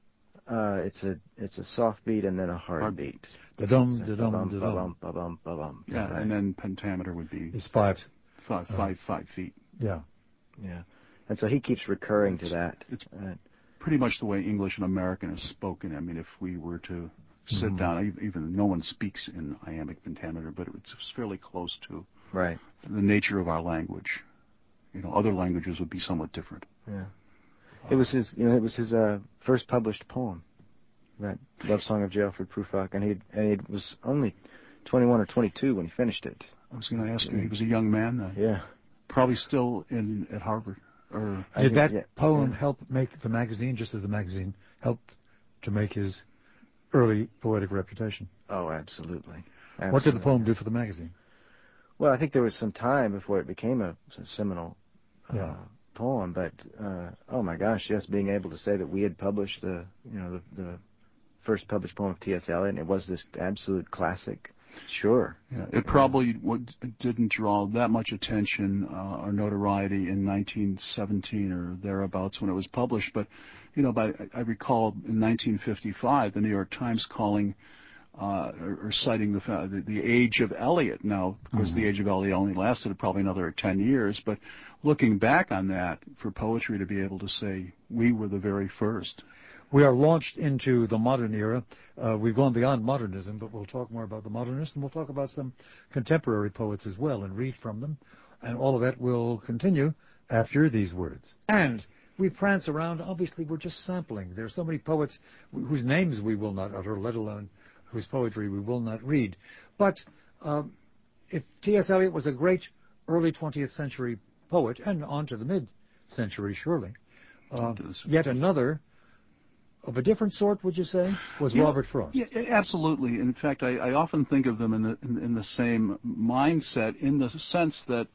Uh, it's a it's a soft beat and then a hard, Hard beat. Da-dum, It's like da-dum, ba-bum, da-dum. ba-bum, ba-bum, ba-bum. yeah, Right. and then pentameter would be It's five. five, five, five feet. Yeah. Yeah, and so he keeps recurring to that. It's Uh, pretty much the way English and American is spoken. I mean, if we were to sit Mhm. down, even, even no one speaks in iambic pentameter, but it's fairly close to right. the nature of our language. You know, other languages would be somewhat different. Yeah. It was his, you know, it was his uh, first published poem, that Love Song of J. Alfred Prufrock, and he and he was only twenty-one or twenty-two when he finished it. I was going to ask you, he was a young man then, Yeah. probably still in at Harvard, or I Did think- that yeah, poem yeah. help make the magazine, just as the magazine helped to make his early poetic reputation? Oh, absolutely. What did the Absolutely. poem do for the magazine? Well, I think there was some time before it became a, a seminal uh, Yeah. poem, but uh, oh my gosh, yes, being able to say that we had published the, you know, the, the first published poem of T S. Eliot, and it was this absolute classic. Sure. yeah, it probably would, didn't draw that much attention uh, or notoriety in nineteen seventeen or thereabouts when it was published. But, you know, by, I recall in nineteen fifty-five, the New York Times calling uh, or, or citing the, fa- the the age of Eliot. Now, of course, Mhm. the age of Eliot only lasted probably another ten years. But looking back on that, for poetry to be able to say we were the very first. We are launched into the modern era. Uh, we've gone beyond modernism, but we'll talk more about the modernists, and we'll talk about some contemporary poets as well and read from them. And all of that will continue after these words. And we prance around. Obviously, we're just sampling. There are so many poets wh- whose names we will not utter, let alone whose poetry we will not read. But um, if T S. Eliot was a great early twentieth century poet, and on to the mid-century, surely, uh, yet another of a different sort, would you say, was You know, Robert Frost? Yeah, absolutely. In fact, I, I often think of them in the in, in the same mindset, in the sense that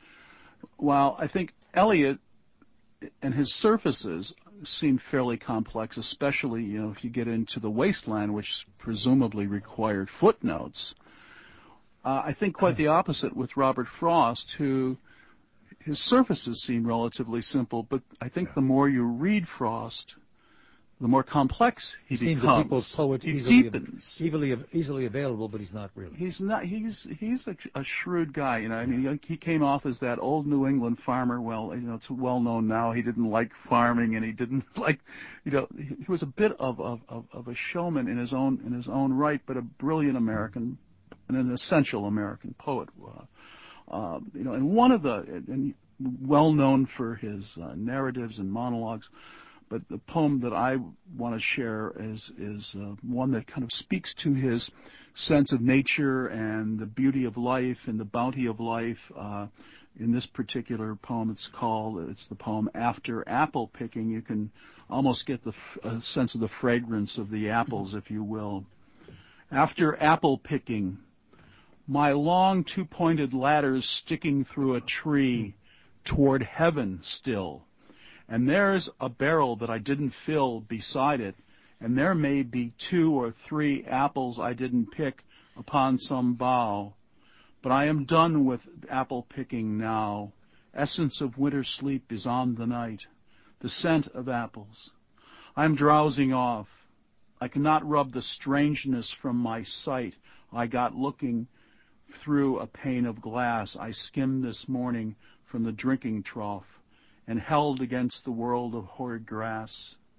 while I think Eliot and his surfaces seem fairly complex, especially, you know, if you get into the Wasteland, which presumably required footnotes. Uh, I think quite the opposite with Robert Frost, who his surfaces seem relatively simple, but I think Yeah. the more you read Frost, the more complex he, He seems a becomes. people's poet, he easily, deepens. easily, easily available, but he's not really. He's not. He's he's a, a shrewd guy. You know, I mean, he came off as that old New England farmer. Well, you know, it's well known now he didn't like farming, and he didn't like, you know, he, he was a bit of, of of of a showman in his own in his own right, but a brilliant American, and an essential American poet. Uh, uh, you know, and one of the and well known for his uh, narratives and monologues. But the poem that I want to share is is uh, one that kind of speaks to his sense of nature and the beauty of life and the bounty of life. Uh, in this particular poem, it's called, it's the poem After Apple Picking. You can almost get the f- a sense of the fragrance of the apples, if you will. After apple picking, my long two-pointed ladders sticking through a tree toward heaven still. And there's a barrel that I didn't fill beside it, and there may be two or three apples I didn't pick upon some bough. But I am done with apple picking now. Essence of winter sleep is on the night, the scent of apples. I am drowsing off. I cannot rub the strangeness from my sight I got looking through a pane of glass I skimmed this morning from the drinking trough and held against the world of hoary grass.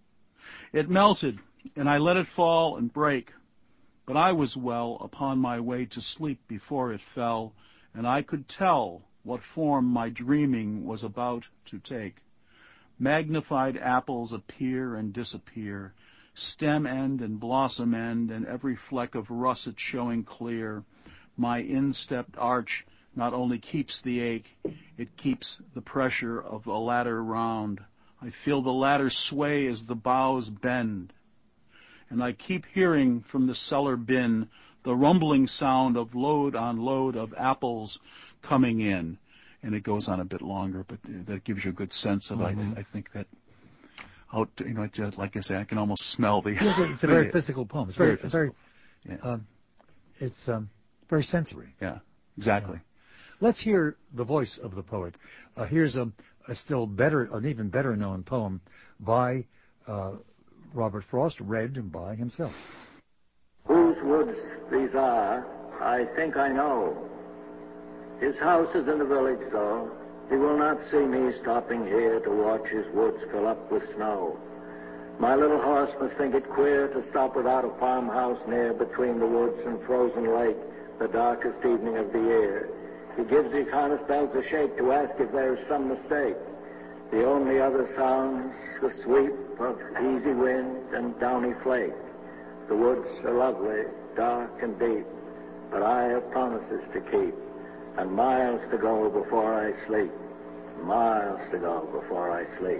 It melted, and I let it fall and break, but I was well upon my way to sleep before it fell, and I could tell what form my dreaming was about to take. Magnified apples appear and disappear, stem end and blossom end, and every fleck of russet showing clear. My instepped arch not only keeps the ache, it keeps the pressure of a ladder round. I feel the ladder sway as the boughs bend, and I keep hearing from the cellar bin the rumbling sound of load on load of apples coming in. And it goes on a bit longer, but that gives you a good sense of it. Mm-hmm. I, I think that, out, you know, just like I say, I can almost smell the. It's a very physical poem. It's very, very very, yeah. um, it's um, very sensory. Yeah, exactly. Yeah. Let's hear the voice of the poet. Uh, here's a, a still better, an even better known poem by uh, Robert Frost, read by himself. Whose woods these are, I think I know. His house is in the village, though. He will not see me stopping here to watch his woods fill up with snow. My little horse must think it queer to stop without a farmhouse near between the woods and frozen lake, the darkest evening of the year. He gives his harness bells a shake to ask if there is some mistake. The only other sounds the sweep of easy wind and downy flake. The woods are lovely, dark and deep, but I have promises to keep, and miles to go before I sleep, miles to go before I sleep.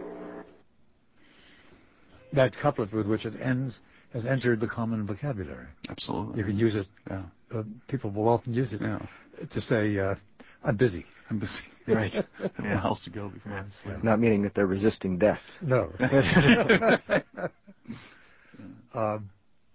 That couplet with which it ends has entered the common vocabulary. Absolutely. You can use it. Yeah. Uh, people will often use it Yeah. to say, uh, I'm busy. I'm busy. Right. Yeah. Miles to go before I sleep. Not meaning that they're resisting death. No. um,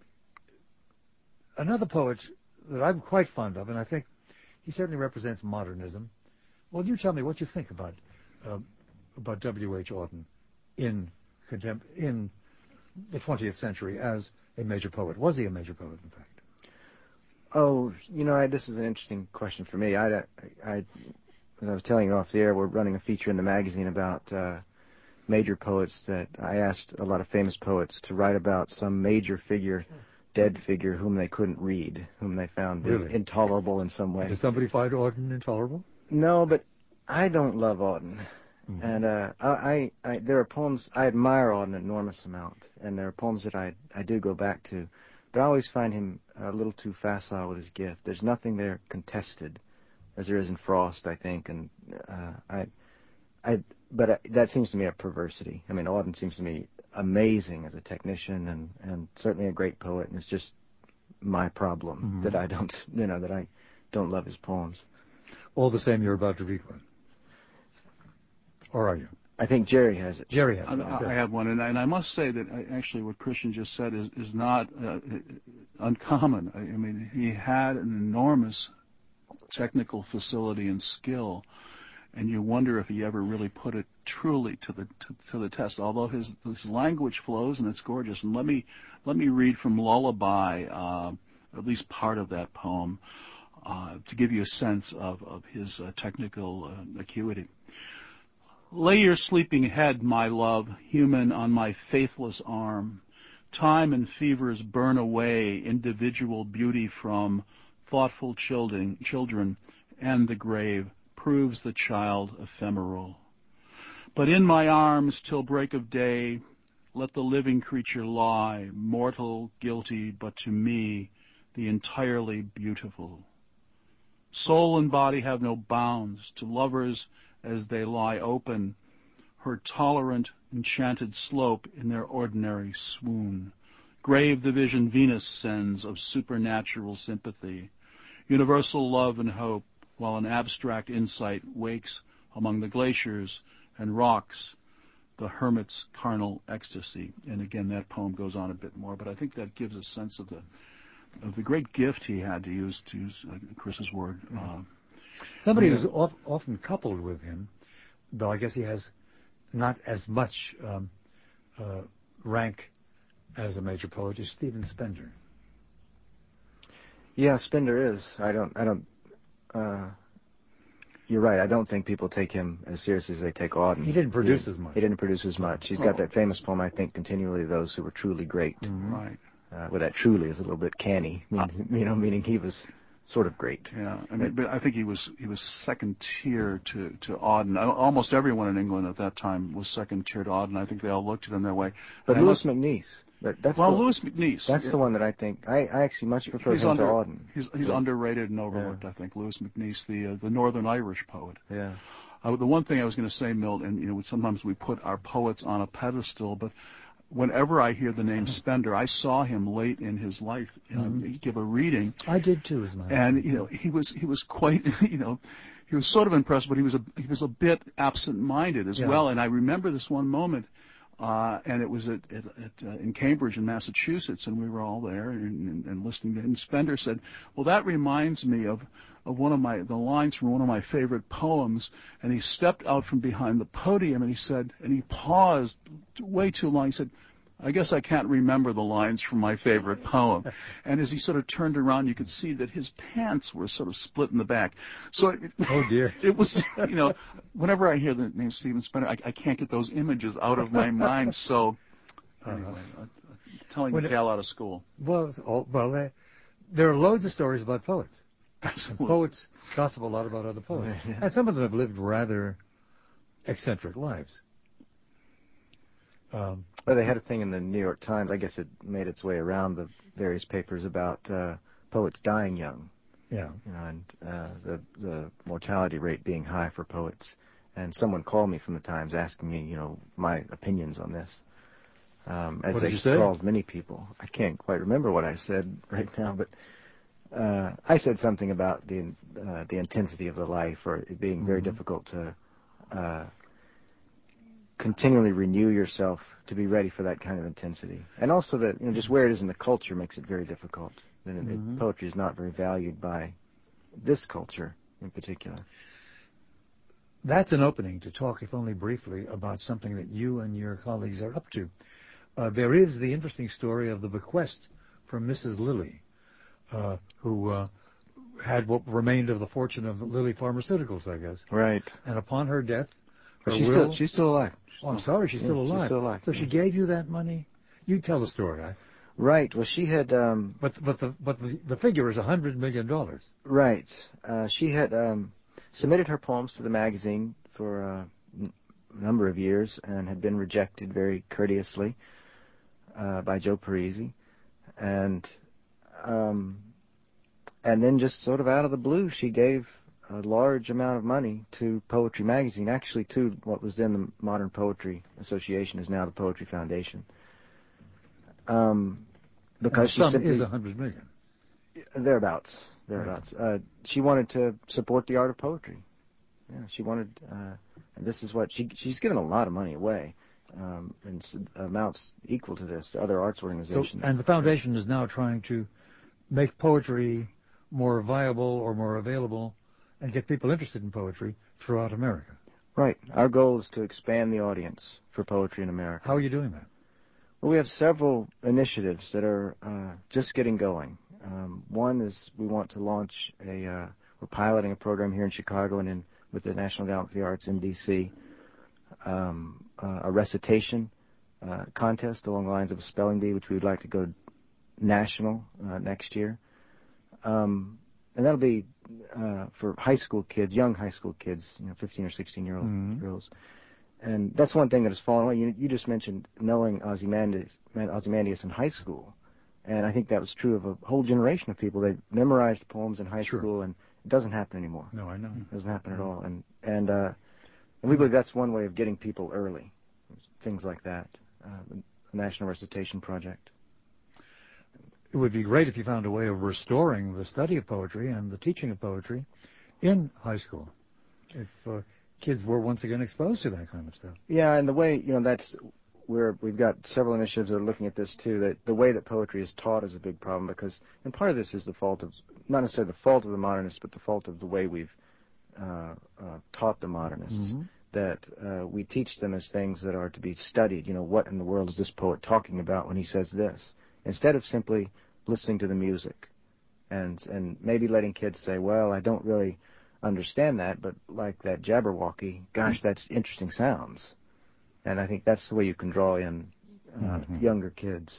another poet that I'm quite fond of, and I think he certainly represents modernism. Well, you tell me what you think about uh, about W H Auden in contem- in the twentieth century as a major poet. Was he a major poet, in fact? Oh, you know, I, this is an interesting question for me. I, I, I, as I was telling you off the air, we're running a feature in the magazine about uh, major poets that I asked a lot of famous poets to write about some major figure, dead figure, whom they couldn't read, whom they found Really? intolerable in some way. Did somebody find Auden intolerable? No, but I don't love Auden. Mm-hmm. And uh, I, I, there are poems, I admire Auden an enormous amount, and there are poems that I, I do go back to. But I always find him a little too facile with his gift. There's nothing there contested, as there is in Frost, I think. And uh, I, I, but I, that seems to me a perversity. I mean, Auden seems to me amazing as a technician, and, and certainly a great poet. And it's just my problem Mm-hmm. that I don't, you know, that I don't love his poems. All the same, you're about to read one. Or are you? I think Jerry has it. Jerry has I, one. I have one, and I, and I must say that I, actually what Christian just said is, is not uh, uncommon. I, I mean, he had an enormous technical facility and skill, and you wonder if he ever really put it truly to the to, to the test. Although his his language flows and it's gorgeous. And let me let me read from Lullaby, uh, at least part of that poem, uh, to give you a sense of of his uh, technical uh, acuity. Lay your sleeping head, my love, human, on my faithless arm. Time and fevers burn away individual beauty from thoughtful children, children, and the grave proves the child ephemeral. But in my arms till break of day, let the living creature lie, mortal, guilty, but to me the entirely beautiful. Soul and body have no bounds to lovers as they lie open, her tolerant, enchanted slope in their ordinary swoon. Grave the vision Venus sends of supernatural sympathy, universal love and hope, while an abstract insight wakes among the glaciers and rocks, the hermit's carnal ecstasy. And again, that poem goes on a bit more, but I think that gives a sense of the of the great gift he had, to use to use uh, Chris's word. Uh, Somebody yeah. who's of, often coupled with him, though I guess he has not as much um, uh, rank as a major poet, is Stephen Spender. Yeah, Spender is. I don't. I don't. Uh, you're right. I don't think people take him as seriously as they take Auden. He didn't produce he, as much. He didn't produce as much. He's got that famous poem, I think, continually, those who were truly great. Mm-hmm. Right. Uh, well, that truly is a little bit canny, means, you know, meaning he was sort of great. Yeah, I mean, but I think he was he was second tier to to Auden. Almost everyone in England at that time was second tier to Auden. I think they all looked at him that way. But and Louis must, MacNeice, but that's well, the, Louis MacNeice. That's yeah. the one that I think I, I actually much prefer he's him under, to Auden. He's he's yeah. underrated and overlooked. Yeah. I think Louis MacNeice, the uh, the Northern Irish poet. Yeah. Uh, the one thing I was going to say, Milt, and you know, sometimes we put our poets on a pedestal, but whenever I hear the name Spender, I saw him late in his life um, Mm-hmm. give a reading. I did too, as my and you know he was he was quite you know he was sort of impressed, but he was a he was a bit absent-minded as yeah. well. And I remember this one moment, uh, and it was at, at, at uh, in Cambridge in Massachusetts, and we were all there and, and, and listening to him. And Spender said, "Well, that reminds me of." of one of my, the lines from one of my favorite poems," and he stepped out from behind the podium and he said, and he paused way too long. He said, "I guess I can't remember the lines from my favorite poem." And as he sort of turned around, you could see that his pants were sort of split in the back. So it, oh dear, it was, you know, whenever I hear the name Stephen Spender, I, I can't get those images out of my mind. So anyway, uh, telling the tale out of school. Well, all, well, uh, there are loads of stories about poets. Absolutely. Poets gossip a lot about other poets, yeah. and some of them have lived rather eccentric lives. Um, well, they had a thing in the New York Times. I guess it made its way around the various papers about uh, poets dying young. Yeah. You know, and uh, the the mortality rate being high for poets. And someone called me from the Times asking me, you know, my opinions on this. Um, as what they did you say? called many people. I can't quite remember what I said right now, but. Uh, I said something about the uh, the intensity of the life, or it being very mm-hmm. difficult to uh, continually renew yourself to be ready for that kind of intensity, and also that you know just where it is in the culture makes it very difficult. And mm-hmm. it, poetry is not very valued by this culture in particular. That's an opening to talk, if only briefly, about something that you and your colleagues are up to. Uh, there is the interesting story of the bequest from Missus Lilly. Uh, who uh, had what remained of the fortune of Lilly Pharmaceuticals, I guess. Right. And upon her death, her but she's will... still she's still alive. Oh, I'm sorry, she's yeah, still alive. She's still alive. So yeah. she gave you that money? You tell the story. I... Right. Well, she had... Um, but but the but the, the figure is one hundred million dollars. Right. Uh, she had um, submitted her poems to the magazine for uh, a number of years and had been rejected very courteously uh, by Joe Parisi. And... Um, and then just sort of out of the blue, she gave a large amount of money to Poetry Magazine, actually to what was then the Modern Poetry Association, is now the Poetry Foundation. Um, because and the she sum simply, is one hundred million dollars. Thereabouts. Thereabouts. Right. Uh, she wanted to support the art of poetry. Yeah, she wanted, uh, and this is what, she she's given a lot of money away. Um, and amounts equal to this to other arts organizations. So, and the foundation is now trying to make poetry more viable or more available and get people interested in poetry throughout America. Right. Our goal is to expand the audience for poetry in America. How are you doing that? Well, we have several initiatives that are uh, just getting going. Um, one is we want to launch a, uh, we're piloting a program here in Chicago and in with the National Endowment for the Arts in D C, um, uh, a recitation uh, contest along the lines of a spelling bee, which we would like to go national uh, next year. Um, and that'll be uh, for high school kids, young high school kids, you know, fifteen or sixteen year old mm-hmm. girls. And that's one thing that has fallen away. You, you just mentioned knowing Ozymandias, Ozymandias in high school. And I think that was true of a whole generation of people. They memorized poems in high sure. school, and it doesn't happen anymore. No, I know. It doesn't happen mm-hmm. at all. And and uh, and we believe that's one way of getting people early. Things like that. Uh, the National Recitation Project. It would be great if you found a way of restoring the study of poetry and the teaching of poetry in high school. If uh, kids were once again exposed to that kind of stuff. Yeah, and the way, you know, that's where we've got several initiatives that are looking at this too, that the way that poetry is taught is a big problem because, and part of this is the fault of, not necessarily the fault of the modernists, but the fault of the way we've uh, uh, taught the modernists. Mm-hmm. That uh, we teach them as things that are to be studied. You know, what in the world is this poet talking about when he says this? Instead of simply listening to the music and and maybe letting kids say, well, I don't really understand that, but like that Jabberwocky, gosh, that's interesting sounds. And I think that's the way you can draw in uh, mm-hmm. younger kids.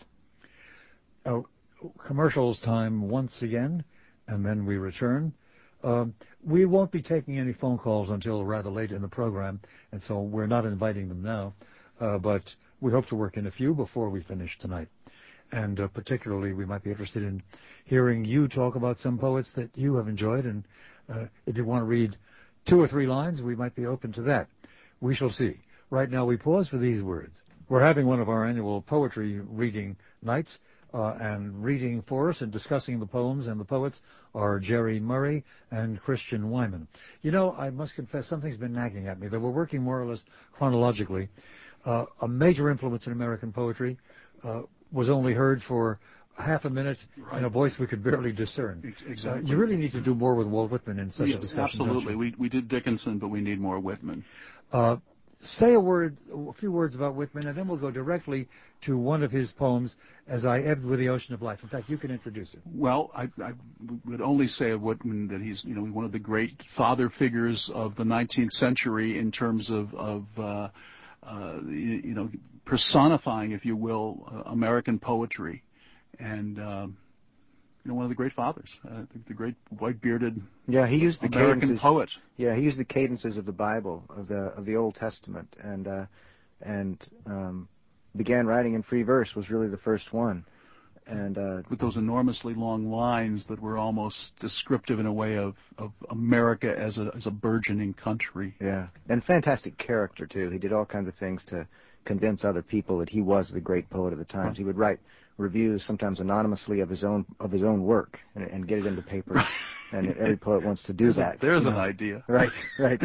Oh, commercials time once again, and then we return. Um, we won't be taking any phone calls until rather late in the program, and so we're not inviting them now. Uh, but we hope to work in a few before we finish tonight. And uh, particularly, we might be interested in hearing you talk about some poets that you have enjoyed. And uh, if you want to read two or three lines, we might be open to that. We shall see. Right now, we pause for these words. We're having one of our annual poetry reading nights, uh, and reading for us and discussing the poems and the poets are Jerry Murray and Christian Wyman. You know, I must confess, something's been nagging at me. They were working more or less chronologically. Uh, a major influence in American poetry uh, was only heard for half a minute right. in a voice we could barely discern. Exactly. Uh, you really need to do more with Walt Whitman in such yeah, a discussion. Absolutely. We we did Dickinson, but we need more Whitman. Uh, say a word, a few words about Whitman, and then we'll go directly to one of his poems, As I Ebbed with the Ocean of Life. In fact, you can introduce it. Well, I, I would only say of Whitman that he's, you know, one of the great father figures of the nineteenth century in terms of, of uh, uh, you, you know, personifying, if you will, uh, American poetry, and um, you know, one of the great fathers, uh, the, the great white-bearded yeah, he used the American cadences, poet. Yeah, he used the cadences of the Bible, of the of the Old Testament, and uh, and um, began writing in free verse. Was really the first one, and uh, with those enormously long lines that were almost descriptive in a way of, of America as a as a burgeoning country. Yeah, and fantastic character too. He did all kinds of things to convince other people that he was the great poet of the times. He would write reviews, sometimes anonymously, of his own of his own work, and, and get it into papers. And every poet wants to do there's that. A, there's you an know? idea. Right, right.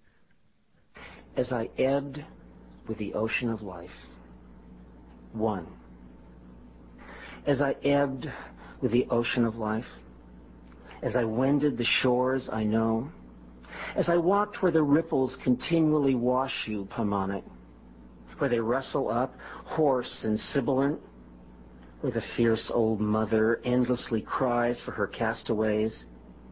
As I ebbed with the ocean of life. One. As I ebbed with the ocean of life, as I wended the shores I know, as I walked where the ripples continually wash you, Paumanok, where they rustle up, hoarse and sibilant, where the fierce old mother endlessly cries for her castaways,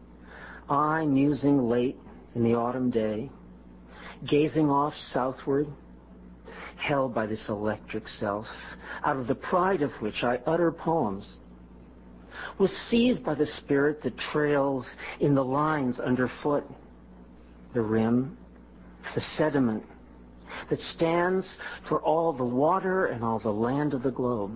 I, musing late in the autumn day, gazing off southward, held by this electric self, out of the pride of which I utter poems, was seized by the spirit that trails in the lines underfoot, the rim, the sediment, that stands for all the water and all the land of the globe.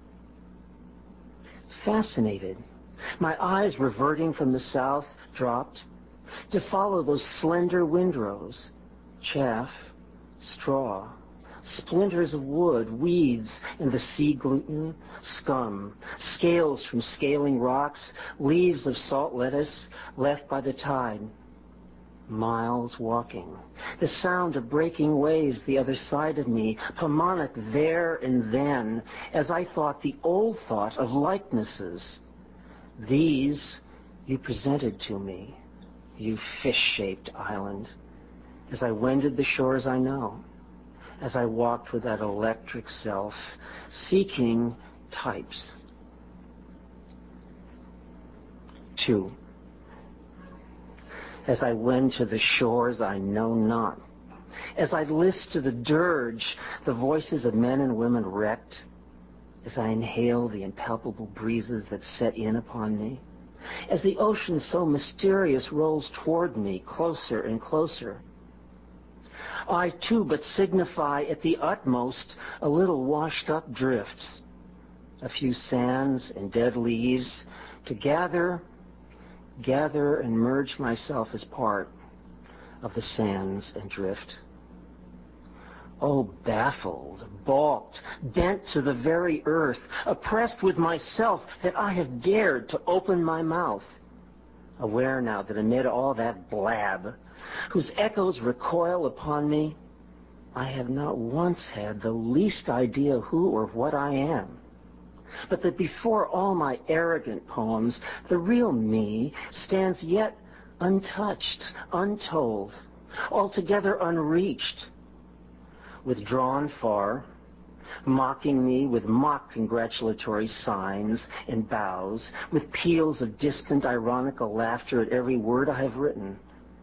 Fascinated, my eyes reverting from the south dropped to follow those slender windrows, chaff, straw, splinters of wood, weeds in the sea gluten, scum, scales from scaling rocks, leaves of salt lettuce left by the tide. Miles walking, the sound of breaking waves the other side of me, Paumanok there and then, as I thought the old thought of likenesses. These you presented to me, you fish-shaped island, as I wended the shores I know, as I walked with that electric self, seeking types. Two. As I wend to the shores I know not, as I list to the dirge the voices of men and women wrecked, as I inhale the impalpable breezes that set in upon me, as the ocean so mysterious rolls toward me closer and closer, I too but signify at the utmost a little washed-up drift, a few sands and dead leaves to gather gather and merge myself as part of the sands and drift. Oh, baffled, balked, bent to the very earth, oppressed with myself that I have dared to open my mouth, aware now that amid all that blab, whose echoes recoil upon me, I have not once had the least idea who or what I am, but that before all my arrogant poems, the real me stands yet untouched, untold, altogether unreached, withdrawn far, mocking me with mock congratulatory signs and bows, with peals of distant ironical laughter at every word I have written.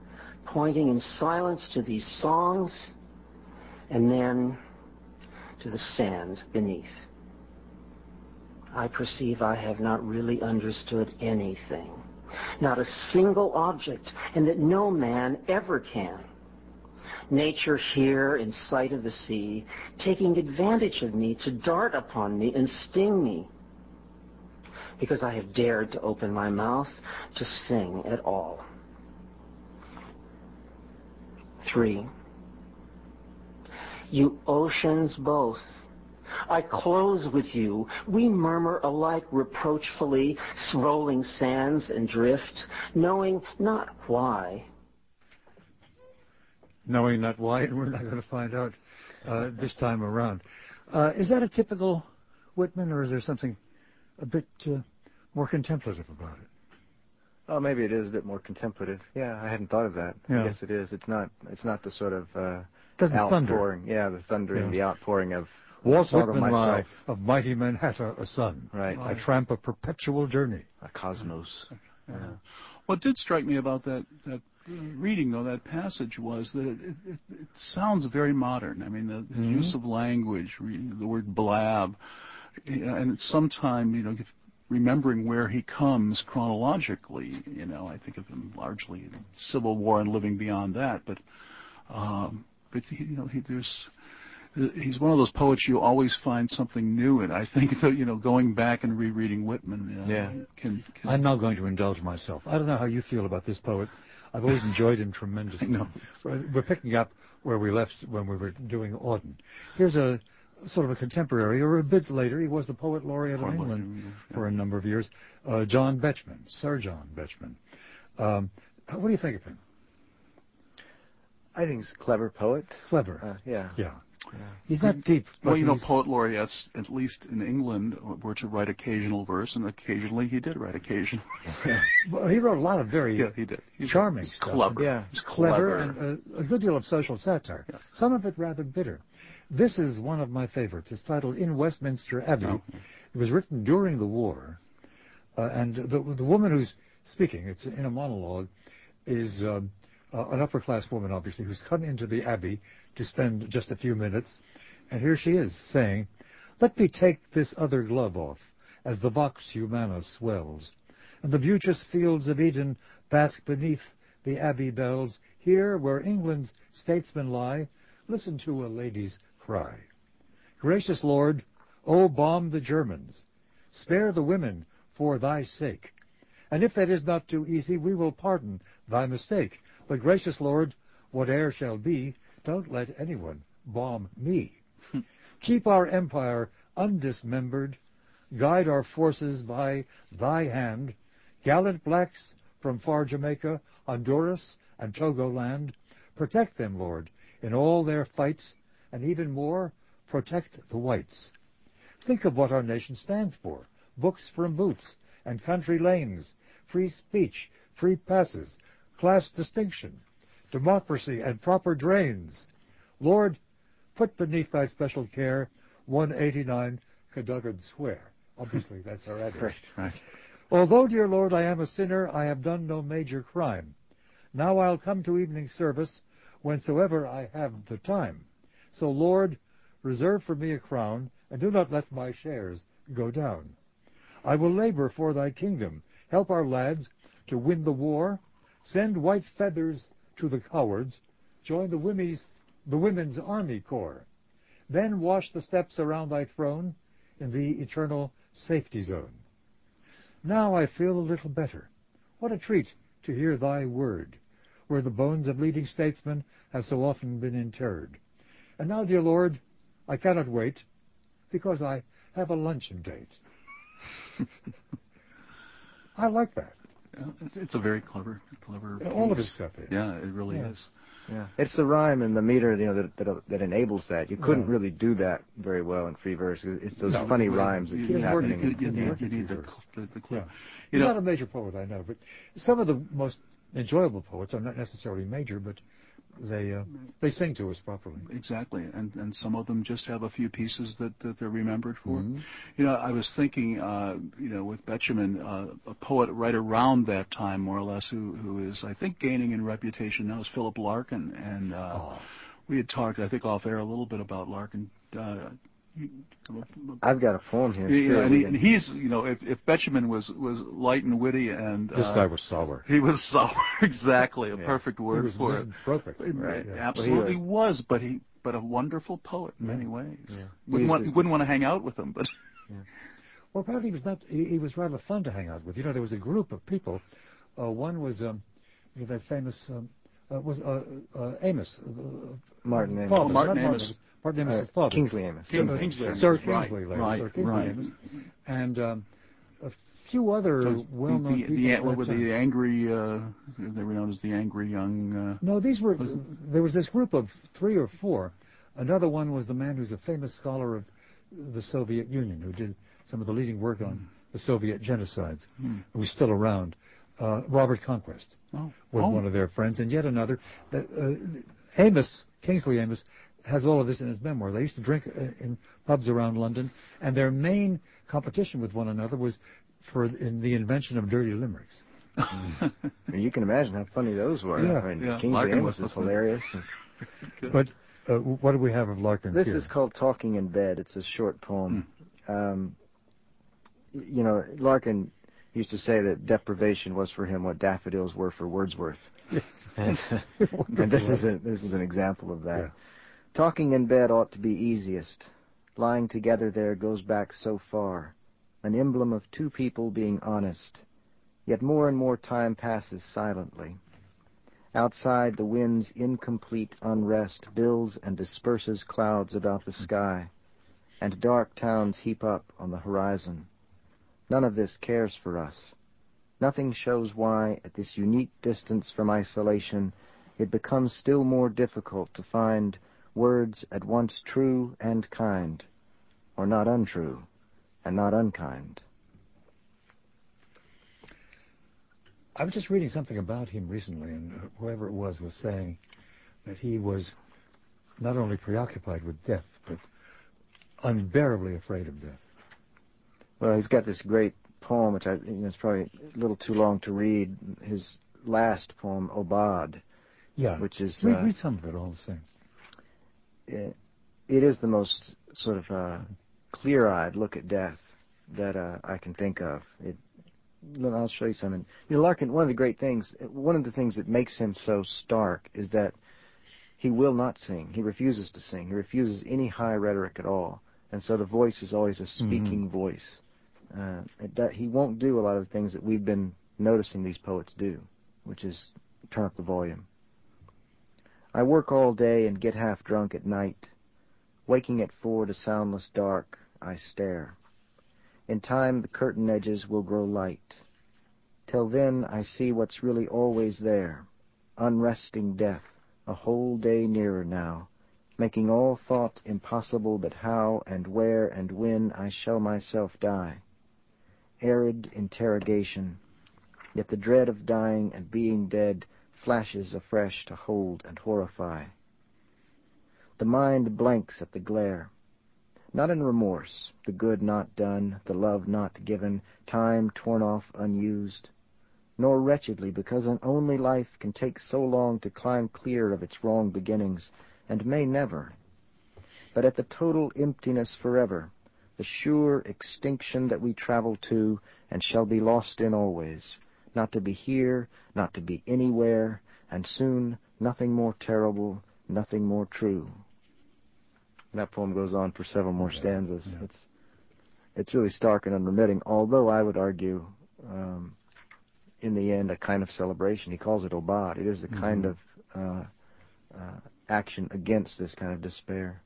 pointing in silence to these songs and then to the sand beneath. I perceive I have not really understood anything, not a single object, and that no man ever can. Nature here in sight of the sea, taking advantage of me to dart upon me and sting me, because I have dared to open my mouth to sing at all. Three. You oceans both, I close with you. We murmur alike reproachfully, rolling sands and drift, knowing not why. Knowing not why, and we're not going to find out uh, this time around. Uh, is that a typical Whitman, or is there something a bit uh, more contemplative about it? Oh, maybe it is a bit more contemplative. Yeah, I hadn't thought of that. Yeah. I guess it is. It's not. It's not the sort of uh, Doesn't outpouring. thunder. Yeah, the thundering, Yeah. the outpouring of Walt song of Whitman myself. Lie, of mighty Manhattan, a son. Right. I tramp a perpetual journey. A cosmos. Yeah. What did strike me about that that reading, though, that passage was that it, it, it sounds very modern. I mean, the, the Mm-hmm. use of language, re, the word blab, you know, and it's sometime, you know, if, remembering where he comes chronologically, you know, I think of him largely in Civil War and living beyond that, but, um, but he, you know, he, there's, he's one of those poets you always find something new in. I think that, you know, going back and rereading Whitman uh, Yeah. can, can... I'm now going to indulge myself. I don't know how you feel about this poet. I've always enjoyed him tremendously. I know. We're picking up where we left when we were doing Auden. Here's a sort of a contemporary, or a bit later. He was the poet laureate of England for a number of years. Uh, John Betjeman, Sir John Betjeman. Um, what do you think of him? I think he's a clever poet. Clever. Uh, yeah. Yeah. He's not deep. But Well, you know, he's- poet laureates, at least in England, were to write occasional verse, and occasionally he did write occasional. Well, he wrote a lot of very Yeah, he did. He's, charming he's stuff. clever. Yeah. He's clever, clever. and a, a good deal of social satire. Yes. Some of it rather bitter. This is one of my favorites. It's titled In Westminster Abbey. Oh. It was written during the war, uh, and the the woman who's speaking, it's in a monologue, is um, uh, an upper-class woman, obviously, who's come into the Abbey to spend just a few minutes, and here she is saying, "Let me take this other glove off, as the Vox Humana swells, and the beauteous fields of Eden bask beneath the Abbey bells. Here, where England's statesmen lie, listen to a lady's cry. Gracious Lord, O bomb the Germans, spare the women for thy sake. And if that is not too easy, we will pardon thy mistake. But gracious Lord, whate'er shall be, don't let anyone bomb me. Keep our empire undismembered, guide our forces by thy hand. Gallant blacks from far Jamaica, Honduras, and Togoland, protect them, Lord, in all their fights, and even more, protect the whites. Think of what our nation stands for. Books from boots and country lanes, free speech, free passes, class distinction, democracy and proper drains. Lord, put beneath thy special care one eighty-nine Cadogan Square." Obviously, that's our address. Right. Right. "Although, dear Lord, I am a sinner, I have done no major crime. Now I'll come to evening service whensoever I have the time. So, Lord, reserve for me a crown, and do not let my shares go down. I will labor for thy kingdom, help our lads to win the war, send white feathers to the cowards, join the women's, the women's army corps. Then wash the steps around thy throne in the eternal safety zone. Now I feel a little better. What a treat to hear thy word, where the bones of leading statesmen have so often been interred. And now, dear Lord, I cannot wait, because I have a luncheon date." I like that. Yeah, it's- it's a very clever, clever All of piece. his stuff is. Yeah, it really Yeah. is. Yeah. It's the rhyme and the meter, you know, that that, that enables that. You couldn't Yeah. really do that very well in free verse. It's those No, funny You- rhymes that you, keep you- happening. You, you, Yeah. need, you need the, Verse. the, the Yeah. clip. You He's know, not a major poet, I know, but some of the most enjoyable poets are not necessarily major, but they uh, they sing to us properly. Exactly, and and some of them just have a few pieces that, that they're remembered for. Mm-hmm. You know, I was thinking, uh, you know, with Betjeman, uh, a poet right around that time, more or less, who who is, I think, gaining in reputation now is Philip Larkin, and uh, Oh. we had talked, I think, off air a little bit about Larkin. Uh, I've got a poem here. Yeah, too, and, he, we and can- he's, you know, if, if Betjeman was, was light and witty, and This uh, guy was sour. he was sour, exactly, a Yeah. perfect He word was for it. misanthropic. It- Right. it Yeah. absolutely Well, he was, but he, but a wonderful poet in many ways. Yeah. Wouldn't He's want, the- you wouldn't want to hang out with him, but Well, apparently he was not. He, he was rather fun to hang out with. You know, there was a group of people. Uh, one was um, you know, that famous um, uh, was uh, uh, Amos. Uh, Martin Amos. Father, Oh, Martin not Amos. Martin Amos' Uh, father. Kingsley Amos. King- Uh, Kingsley Amos. Sir Right, Kingsley later. right, Sir Kingsley right. Amos. And um, a few other So well-known the, the, people. the, at what that were time. the angry? Uh, they were known as the angry young. Uh, No, these were. There was this group of three or four. Another one was the man who's a famous scholar of the Soviet Union, who did some of the leading work on the Soviet genocides, Hmm. who's still around. Uh, Robert Conquest oh, was oh. one of their friends, and yet another. That, uh, Amos, Kingsley Amos, has all of this in his memoir. They used to drink uh, in pubs around London, and their main competition with one another was for in the invention of dirty limericks. And you can imagine how funny those were. Yeah. I mean, Yeah, Kingsley Larkin Amos was is funny. hilarious. But uh, what do we have of Larkin This here? is called Talking in Bed. It's a short poem. Hmm. Um, y- you know, Larkin used to say that deprivation was for him what daffodils were for Wordsworth. Yes. And, and this is a, this is an example of that. Yeah. Talking in bed ought to be easiest. Lying together there goes back so far, an emblem of two people being honest. Yet more and more time passes silently. Outside, the wind's incomplete unrest builds and disperses clouds about the sky, and dark towns heap up on the horizon. None of this cares for us. Nothing shows why, at this unique distance from isolation, it becomes still more difficult to find words at once true and kind, or not untrue and not unkind. I was just reading something about him recently, and whoever it was was saying that he was not only preoccupied with death, but unbearably afraid of death. Well, he's got this great poem, which I you know, it's probably a little too long to read. His last poem, Obad, Yeah. which is read, uh, read some of it all the same. it, it is the most sort of uh, clear-eyed look at death that uh, I can think of. It, look, I'll show you something. You know, Larkin, one of the great things, one of the things that makes him so stark is that he will not sing. He refuses to sing. He refuses any high rhetoric at all. And so the voice is always a speaking Mm-hmm. voice. Uh, it do, he won't do a lot of the things that we've been noticing these poets do, which is turn up the volume. I work all day and get half drunk at night. Waking at four to soundless dark, I stare. In time the curtain edges will grow light. Till then I see what's really always there, unresting death, a whole day nearer now, making all thought impossible but how and where and when I shall myself die. Arid interrogation, yet the dread of dying and being dead flashes afresh to hold and horrify. The mind blanks at the glare, not in remorse, the good not done, the love not given, time torn off unused, nor wretchedly because an only life can take so long to climb clear of its wrong beginnings, and may never, but at the total emptiness forever, the sure extinction that we travel to and shall be lost in always, not to be here, not to be anywhere, and soon nothing more terrible, nothing more true. That poem goes on for several more stanzas. Yeah. It's it's really stark and unremitting, although I would argue, um, in the end, a kind of celebration. He calls it Obad. It is a kind Mm-hmm. of uh, uh, action against this kind of despair.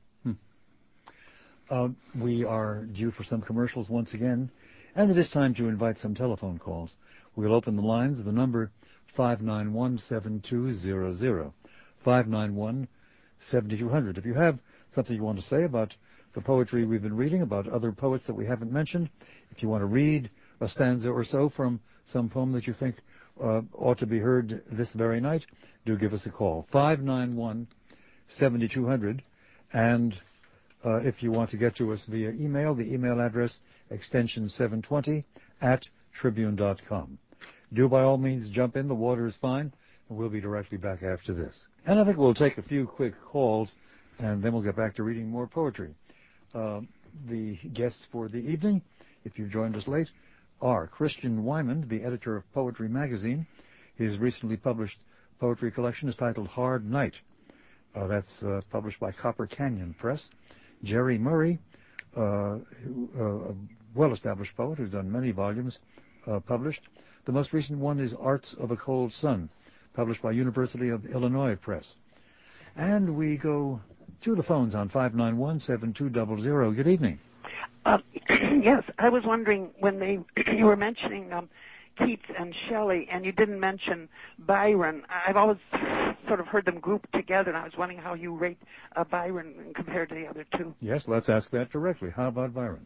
Uh, we are due for some commercials once again, and it is time to invite some telephone calls. We'll open the lines. The number five nine one, seven two zero zero, five nine one, seven two zero zero. If you have something you want to say about the poetry we've been reading, about other poets that we haven't mentioned, if you want to read a stanza or so from some poem that you think uh, ought to be heard this very night, do give us a call. five nine one, seven two zero zero. And uh, if you want to get to us via email, the email address extension seven twenty at tribune dot com. Do by all means jump in. The water is fine. And we'll be directly back after this. And I think we'll take a few quick calls, and then we'll get back to reading more poetry. Uh, the guests for the evening, if you've joined us late, are Christian Wyman, the editor of Poetry Magazine. His recently published poetry collection is titled Hard Night. Uh, that's uh, published by Copper Canyon Press. Jerry Murray, uh, who, uh, a well-established poet who's done many volumes uh, published. The most recent one is Arts of a Cold Sun, published by University of Illinois Press. And we go to the phones on five nine one, seven two zero zero. Good evening. Uh, yes, I was wondering when they you were mentioning um, Keats and Shelley, and you didn't mention Byron. I've always sort of heard them grouped together, and I was wondering how you rate uh, Byron compared to the other two. Yes, let's ask that directly. How about Byron?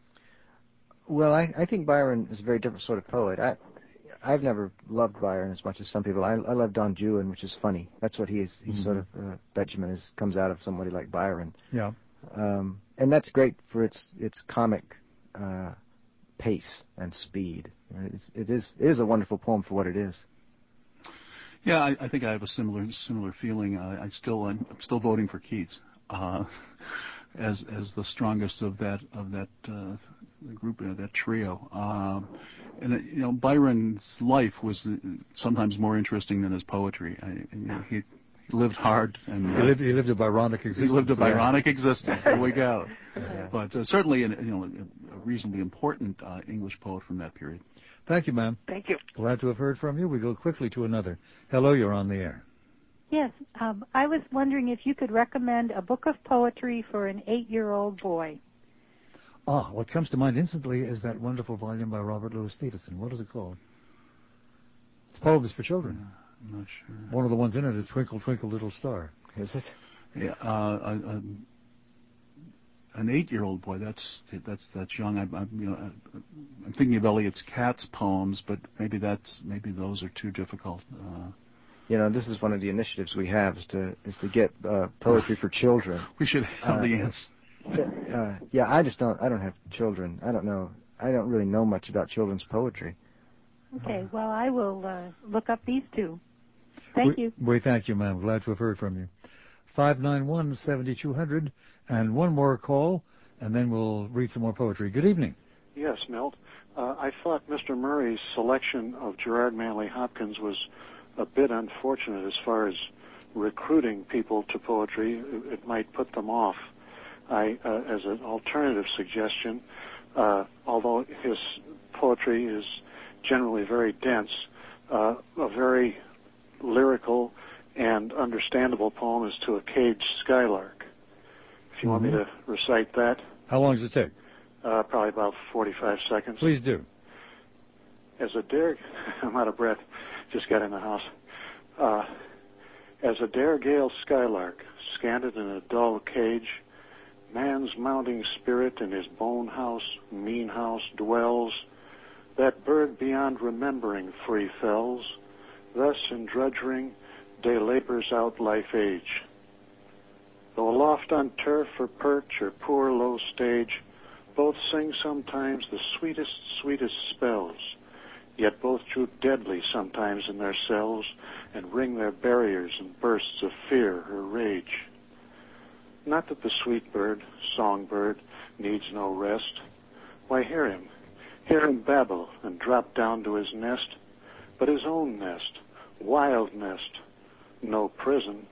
Well, I, I think Byron is a very different sort of poet. I, I've never loved Byron as much as some people. I, I love Don Juan, which is funny. That's what he is. He's mm-hmm. sort of, uh, Benjamin is, comes out of somebody like Byron. Yeah. Um, and that's great for its its comic uh, pace and speed. It's, it is it is a wonderful poem for what it is. Yeah, I, I think I have a similar similar feeling. I, I still I'm still voting for Keats uh, as as the strongest of that of that uh, group, uh, that trio. Um, and it, you know, Byron's life was sometimes more interesting than his poetry. I, you know, he. He lived hard, and he lived, he lived a Byronic existence. He lived a Byronic yeah. existence. There we go. Yeah. But uh, certainly, an, you know, a reasonably important uh, English poet from that period. Thank you, ma'am. Thank you. Glad to have heard from you. We go quickly to another. Hello, you're on the air. Yes, um, I was wondering if you could recommend a book of poetry for an eight-year-old boy. Ah, what comes to mind instantly is that wonderful volume by Robert Louis Stevenson. What is it called? It's Poems for Children. Yeah. I'm not sure. One of the ones in it is Twinkle, Twinkle, Little Star. Is it? Yeah, uh, a, a, an eight-year-old boy. That's that's that's young. I, I'm you know I'm thinking of Eliot's Cats poems, but maybe that's maybe those are too difficult. Uh, you know, this is one of the initiatives we have is to is to get uh, poetry for children. We should have uh, the answer. Uh, yeah, I just don't. I don't have children. I don't know. I don't really know much about children's poetry. Okay. Well, I will uh, look up these two. Thank we, you. We thank you, ma'am. Glad to have heard from you. five nine one, seven two zero zero, and one more call, and then we'll read some more poetry. Good evening. Yes, Milt. Uh, I thought Mister Murray's selection of Gerard Manley Hopkins was a bit unfortunate as far as recruiting people to poetry. It, it might put them off. I, uh, as an alternative suggestion, uh, although his poetry is generally very dense, uh, a very lyrical and understandable poem is To a Caged Skylark. If you mm-hmm. want me to recite that. How long does it take? Uh, probably about forty-five seconds. Please do. As a dare, I'm out of breath, just got in the house. Uh, as a dare-gale skylark, scanted in a dull cage, man's mounting spirit in his bone house, mean house dwells, that bird beyond remembering free fells, thus in drudgering, day labors out life age. Though aloft on turf or perch or poor low stage, both sing sometimes the sweetest, sweetest spells, yet both droop deadly sometimes in their cells and ring their barriers in bursts of fear or rage. Not that the sweet bird, songbird, needs no rest. Why, hear him, hear him babble and drop down to his nest, but his own nest, wild nest, no prison.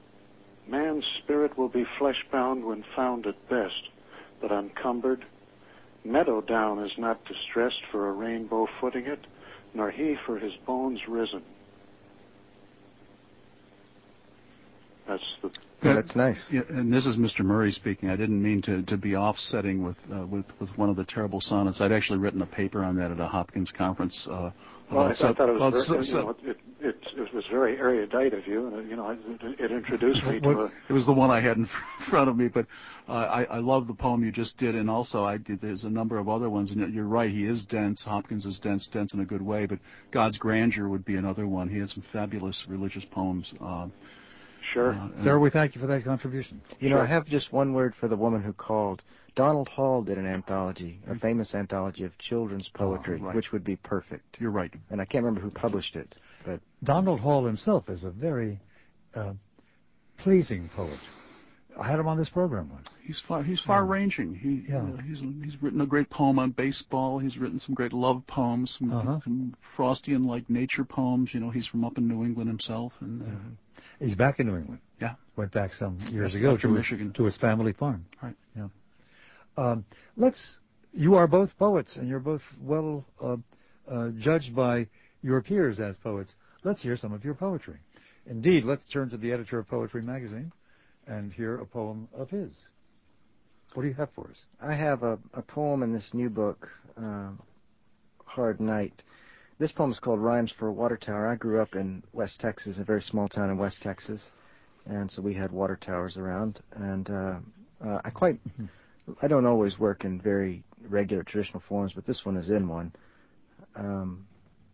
Man's spirit will be flesh-bound when found at best, but uncumbered. Meadow down is not distressed for a rainbow footing it, nor he for his bones risen. That's the. Yeah, that's nice. Yeah, and this is Mister Murray speaking. I didn't mean to, to be offsetting with, uh, with with one of the terrible sonnets. I'd actually written a paper on that at a Hopkins conference. Uh, well, I, I sub, thought it was sub, very, sub, you know, it, it, it was very erudite of you, and you know, it, it introduced me to a. It was the one I had in front of me, but uh, I, I love the poem you just did, and also I did. There's a number of other ones, and you're right. He is dense. Hopkins is dense, dense in a good way. But God's Grandeur would be another one. He had some fabulous religious poems. Uh, Sure. Uh, Sir, we thank you for that contribution. You know, Sure. I have just one word for the woman who called. Donald Hall did an anthology, a famous anthology of children's poetry, Oh, right. which would be perfect. You're right. And I can't remember who published it, but Donald Hall himself is a very uh, pleasing poet. I had him on this program once. He's far he's far-ranging. He Yeah. uh, he's he's written a great poem on baseball. He's written some great love poems, some, Uh-huh. some Frostian-like nature poems. You know, he's from up in New England himself, and uh, Mm-hmm. He's back in New England. Yeah. Went back some years Yeah, ago back to to his, Michigan. to his family farm. Right. Yeah. Um, let's. You are both poets, and you're both well uh, uh, judged by your peers as poets. Let's hear some of your poetry. Indeed, let's turn to the editor of Poetry Magazine and hear a poem of his. What do you have for us? I have a, a poem in this new book, uh, Hard Night. This poem is called Rhymes for a Water Tower. I grew up in West Texas, a very small town in West Texas, and so we had water towers around. And uh, uh, I quite, I don't always work in very regular traditional forms, but this one is in one. Um,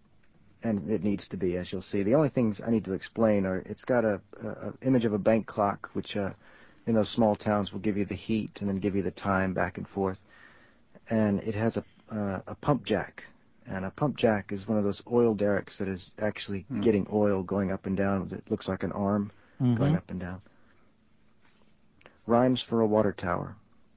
and it needs to be, as you'll see. The only things I need to explain are it's got a, a, a image of a bank clock, which uh, in those small towns will give you the heat and then give you the time back and forth. And it has a, uh, a pump jack. And a pump jack is one of those oil derricks that is actually Mm. getting oil going up and down. It looks like an arm Mm-hmm. going up and down. Rhymes for a water tower.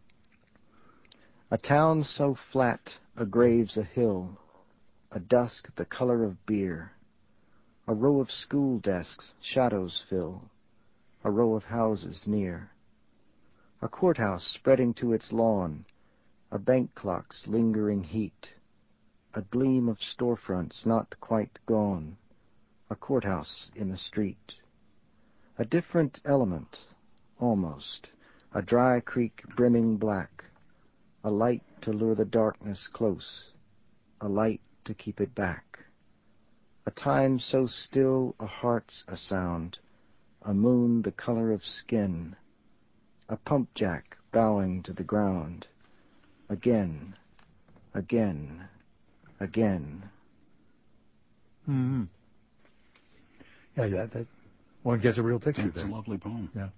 A town so flat, a grave's a hill, a dusk the color of beer. A row of school desks shadows fill, a row of houses near. A courthouse spreading to its lawn, a bank clock's lingering heat. A gleam of storefronts not quite gone, a courthouse in the street. A different element, almost, a dry creek brimming black, a light to lure the darkness close, a light to keep it back. A time so still a heart's a sound, a moon the color of skin, a pump jack bowing to the ground, again, again, again. Mm-hmm. Yeah, yeah, that one gets a real picture it's there. a lovely poem. Yeah.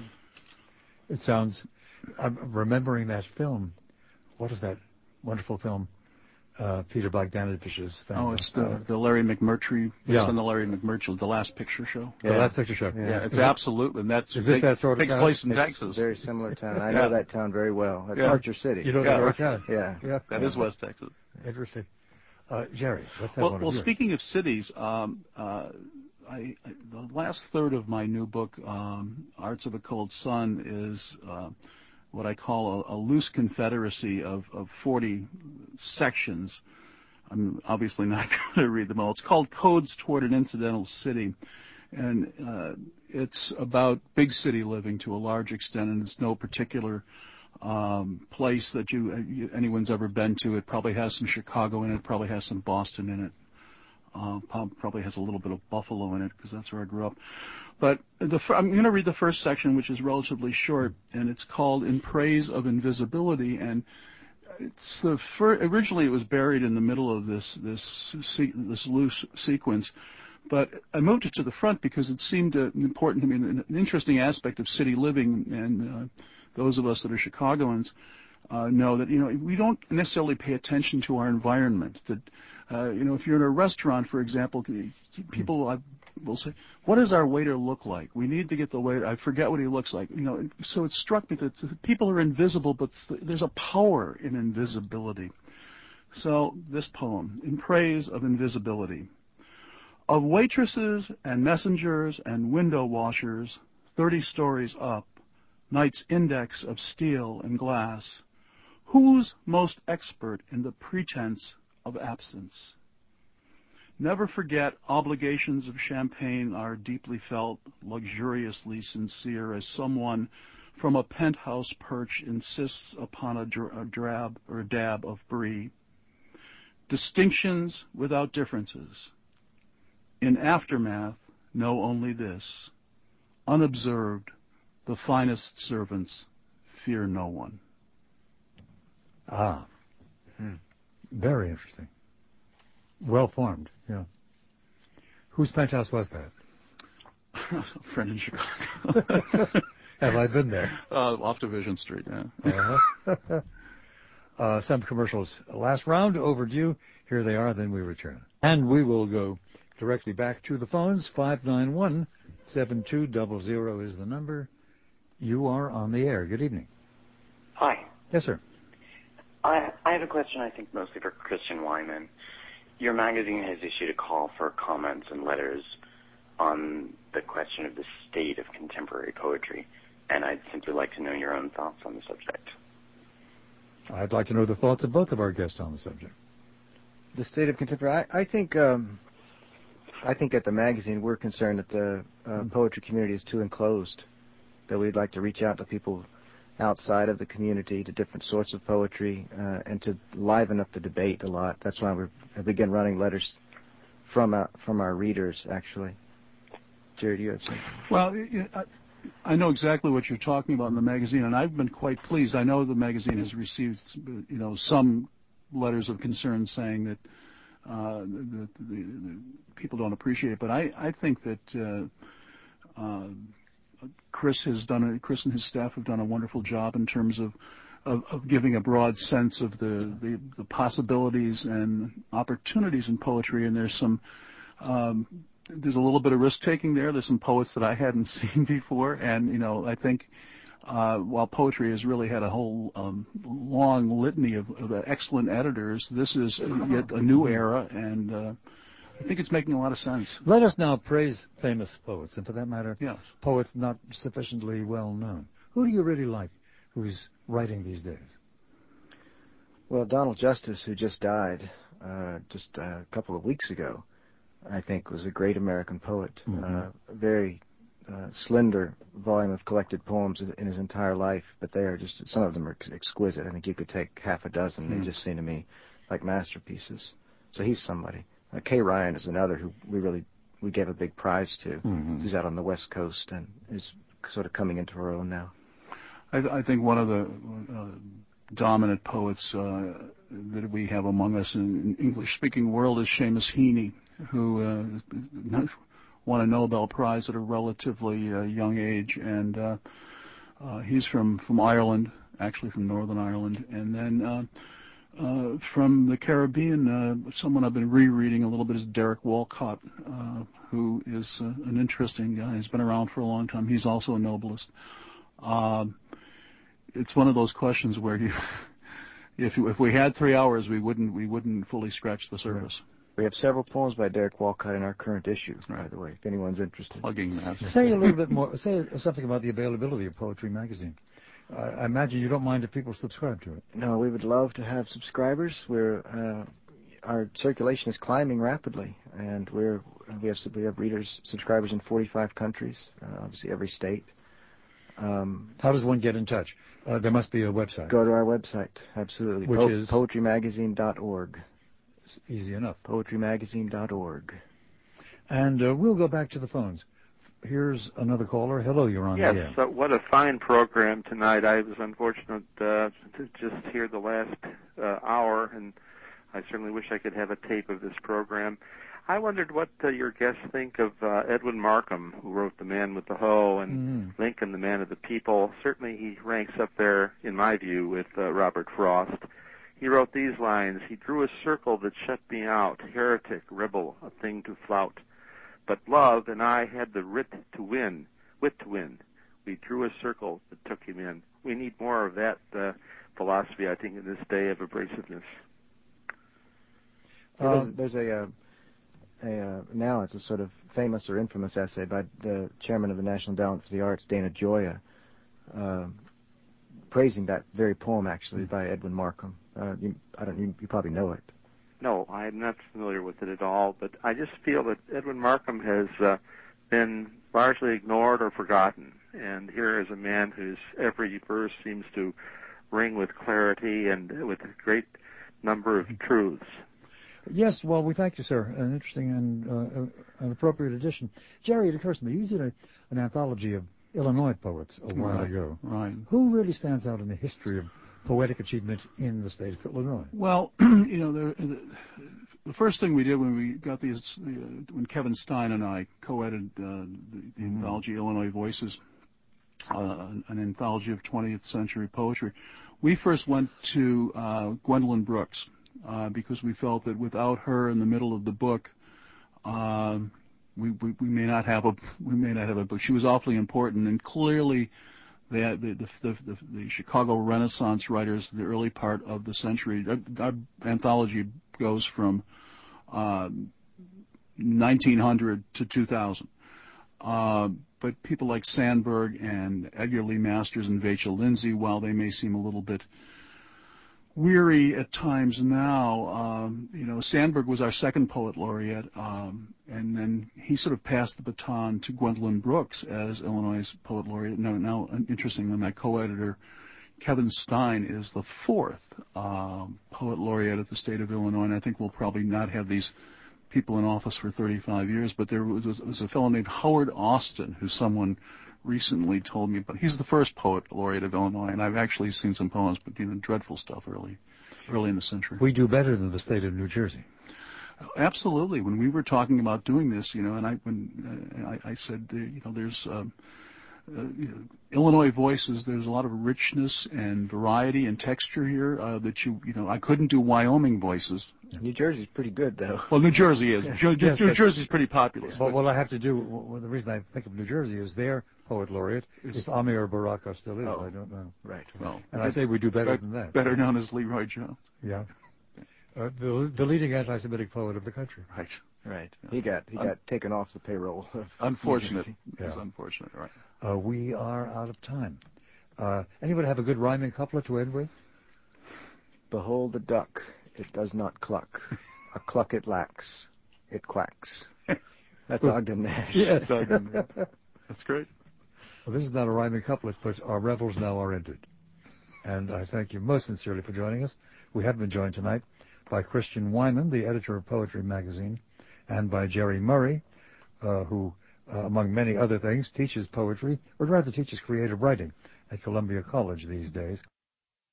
It sounds. I'm remembering that film. What is that wonderful film? Uh, Peter Bogdanovanic's thing. Oh, it's the the Larry McMurtry. Yeah. It's on the Larry McMurtry, the Last Picture Show. The Last Picture Show. Yeah. Yeah, it's Is it- absolutely, and that's is this take- that sort of takes town? place in It's Texas. a very similar town. I Yeah. know that town very well. That's Yeah. Archer City. You know Yeah. that right town. Yeah. Yeah. That is West Texas. Interesting. Uh, Jerry, let's have Well, one well of yours. speaking of cities, um, uh, I, I, the last third of my new book, um, Arts of a Cold Sun, is uh, what I call a, a loose confederacy of, of forty sections. I'm obviously not going to read them all. It's called Codes Toward an Incidental City, and uh, it's about big city living to a large extent, and it's no particular um, place that you, you anyone's ever been to. It probably has some Chicago in it, probably has some Boston in it. Uh, probably has a little bit of Buffalo in it because that's where I grew up. But the, I'm going to read the first section, which is relatively short, and it's called "In Praise of Invisibility." And it's the fir- originally it was buried in the middle of this this se- this loose sequence, but I moved it to the front because it seemed uh, important to me, an, an interesting aspect of city living, and uh, those of us that are Chicagoans uh, know that you know we don't necessarily pay attention to our environment. That uh, you know, if you're in a restaurant, for example, people uh, will say, "What does our waiter look like?" We need to get the waiter. I forget what he looks like. You know, so it struck me that the people are invisible, but th- there's a power in invisibility. So this poem, in praise of invisibility, of waitresses and messengers and window washers, thirty stories up, night's index of steel and glass. Who's most expert in the pretense of absence? Never forget, obligations of champagne are deeply felt, luxuriously sincere, as someone from a penthouse perch insists upon a, dr- a drab or a dab of brie. Distinctions without differences. In aftermath, know only this. Unobserved, the finest servants fear no one. Ah. Hmm. Very interesting. Well formed, yeah. Whose penthouse was that? A friend in Chicago. Have I been there? Uh, off Division Street, yeah. Uh-huh. uh, some commercials. Last round, overdue. Here they are, then we return. And we will go directly back to the phones. five nine one, seven two zero zero is the number. You are on the air. Good evening. Hi. Yes, sir. I, I have a question, I think, mostly for Christian Wyman. Your magazine has issued a call for comments and letters on the question of the state of contemporary poetry, and I'd simply like to know your own thoughts on the subject. I'd like to know the thoughts of both of our guests on the subject. The state of contemporary. I, I think. Um, I think at the magazine we're concerned that the uh, poetry community is too enclosed. That we'd like to reach out to people outside of the community, to different sorts of poetry, uh, and to liven up the debate a lot. That's why we have begun running letters from uh, from our readers, actually. Jerry, do you have something? Well, I, I know exactly what you're talking about in the magazine, and I've been quite pleased. I know the magazine has received, you know, some letters of concern saying that, uh, that the, the people don't appreciate it, but I, I think that uh, uh, Chris has done a, Chris and his staff have done a wonderful job in terms of, of, of giving a broad sense of the, the, the possibilities and opportunities in poetry. And there's some, um, there's a little bit of risk taking there. There's some poets that I hadn't seen before, and you know, I think uh, while poetry has really had a whole um, long litany of, of excellent editors, this is yet a new era, and uh, I think it's making a lot of sense. Let us now praise famous poets, and for that matter, yes. poets not sufficiently well known. Who do you really like who's writing these days? Well, Donald Justice, who just died uh, just a couple of weeks ago, I think was a great American poet. Mm-hmm. Uh, a very uh, slender volume of collected poems in his entire life, but they are just, some of them are exquisite. I think you could take half a dozen. Mm-hmm. They just seem to me like masterpieces. So he's somebody. Uh, Kay Ryan is another who we really we gave a big prize to. Mm-hmm. Who's out on the West Coast and is sort of coming into her own now. I, I think one of the uh, dominant poets uh, that we have among us in the English-speaking world is Seamus Heaney, who uh, won a Nobel Prize at a relatively uh, young age, and uh, uh, he's from, from Ireland, actually from Northern Ireland, and then uh, Uh, from the Caribbean, uh, someone I've been rereading a little bit is Derek Walcott, uh, who is uh, an interesting guy. He's been around for a long time. He's also a Nobelist. Uh, it's one of those questions where you, if if we had three hours, we wouldn't we wouldn't fully scratch the surface. We have several poems by Derek Walcott in our current issue, right. by the way, if anyone's interested. Plugging that. Say a little bit more. Say something about the availability of Poetry Magazine. I imagine you don't mind if people subscribe to it. No, we would love to have subscribers. We're uh, our circulation is climbing rapidly, and we're we have we have readers, subscribers in forty-five countries, uh, obviously every state. Um, How does one get in touch? Uh, there must be a website. Go to our website, absolutely. Which po- is poetry magazine dot org. It's easy enough. poetry magazine dot org. And uh, we'll go back to the phones. Here's another caller. Hello, you're on yes, the air. Yes, uh, what a fine program tonight. I was unfortunate uh, to just hear the last uh, hour, and I certainly wish I could have a tape of this program. I wondered what uh, your guests think of uh, Edwin Markham, who wrote The Man with the Hoe, and mm-hmm. Lincoln, The Man of the People. Certainly he ranks up there, in my view, with uh, Robert Frost. He wrote these lines: "He drew a circle that shut me out, heretic, rebel, a thing to flout. But love and I had the wit to win, wit to win. We drew a circle that took him in." We need more of that uh, philosophy, I think, in this day of abrasiveness. Um, there's, there's a, uh, a uh, now it's a sort of famous or infamous essay by the chairman of the National Endowment for the Arts, Dana Gioia, uh, praising that very poem, actually, by Edwin Markham. Uh, you, I don't, you, you probably know it. No, I'm not familiar with it at all, but I just feel that Edwin Markham has uh, been largely ignored or forgotten. And here is a man whose every verse seems to ring with clarity and with a great number of truths. Yes, well, we thank you, sir. An interesting and uh, an appropriate addition. Jerry, it occurs to me, you did a, an anthology of Illinois poets a while right, ago. Right. Who really stands out in the history of poetic achievement in the state of Illinois? Well, you know, the, the, the first thing we did when we got these, the, uh, when Kevin Stein and I co-edited uh, the, the mm-hmm. anthology Illinois Voices, uh, an, an anthology of twentieth century poetry, we first went to uh, Gwendolyn Brooks uh, because we felt that without her in the middle of the book, uh, we, we we may not have a we may not have a book. She was awfully important, and clearly. The, the, the, the, the Chicago Renaissance writers, the early part of the century, our, our anthology goes from uh, nineteen hundred to two thousand. Uh, but people like Sandburg and Edgar Lee Masters and Vachel Lindsay, while they may seem a little bit weary at times now, um, you know, Sandburg was our second poet laureate, um, and then he sort of passed the baton to Gwendolyn Brooks as Illinois' poet laureate. Now, now interestingly, my co-editor, Kevin Stein, is the fourth um, poet laureate at the state of Illinois, and I think we'll probably not have these people in office for thirty-five years, but there was, was a fellow named Howard Austin, who someone recently told me, but he's the first poet laureate of Illinois, and I've actually seen some poems, but you know, dreadful stuff early, early in the century. We do better than the state of New Jersey. Absolutely. When we were talking about doing this, you know, and I when uh, I, I said, uh, you know, there's um, uh, you know, Illinois Voices. There's a lot of richness and variety and texture here uh, that you, you know, I couldn't do Wyoming Voices. New Jersey's pretty good, though. Well, New Jersey is. New, yes, New Jersey's pretty populous. But what I have to do, well, the reason I think of New Jersey is their poet laureate, if Amir Baraka still is, oh, I don't know. Right. Well, and I say we do better better, than that. Better known as Leroy Jones. Yeah. Uh, the, the leading anti-Semitic poet of the country. Right. Right. Yeah. He got he got Un- taken off the payroll. Of unfortunate. It yeah. was unfortunate, right. Uh, we are out of time. Uh, anybody have a good rhyming couplet to end with? Behold the duck, it does not cluck. A cluck it lacks, it quacks. That's Ogden Nash. Yes, Ogden Nash. That's great. Well, this is not a rhyming couplet, but our revels now are ended. And I thank you most sincerely for joining us. We have been joined tonight by Christian Wyman, the editor of Poetry Magazine, and by Jerry Murray, uh, who, uh, among many other things, teaches poetry, or rather teaches creative writing at Columbia College these days.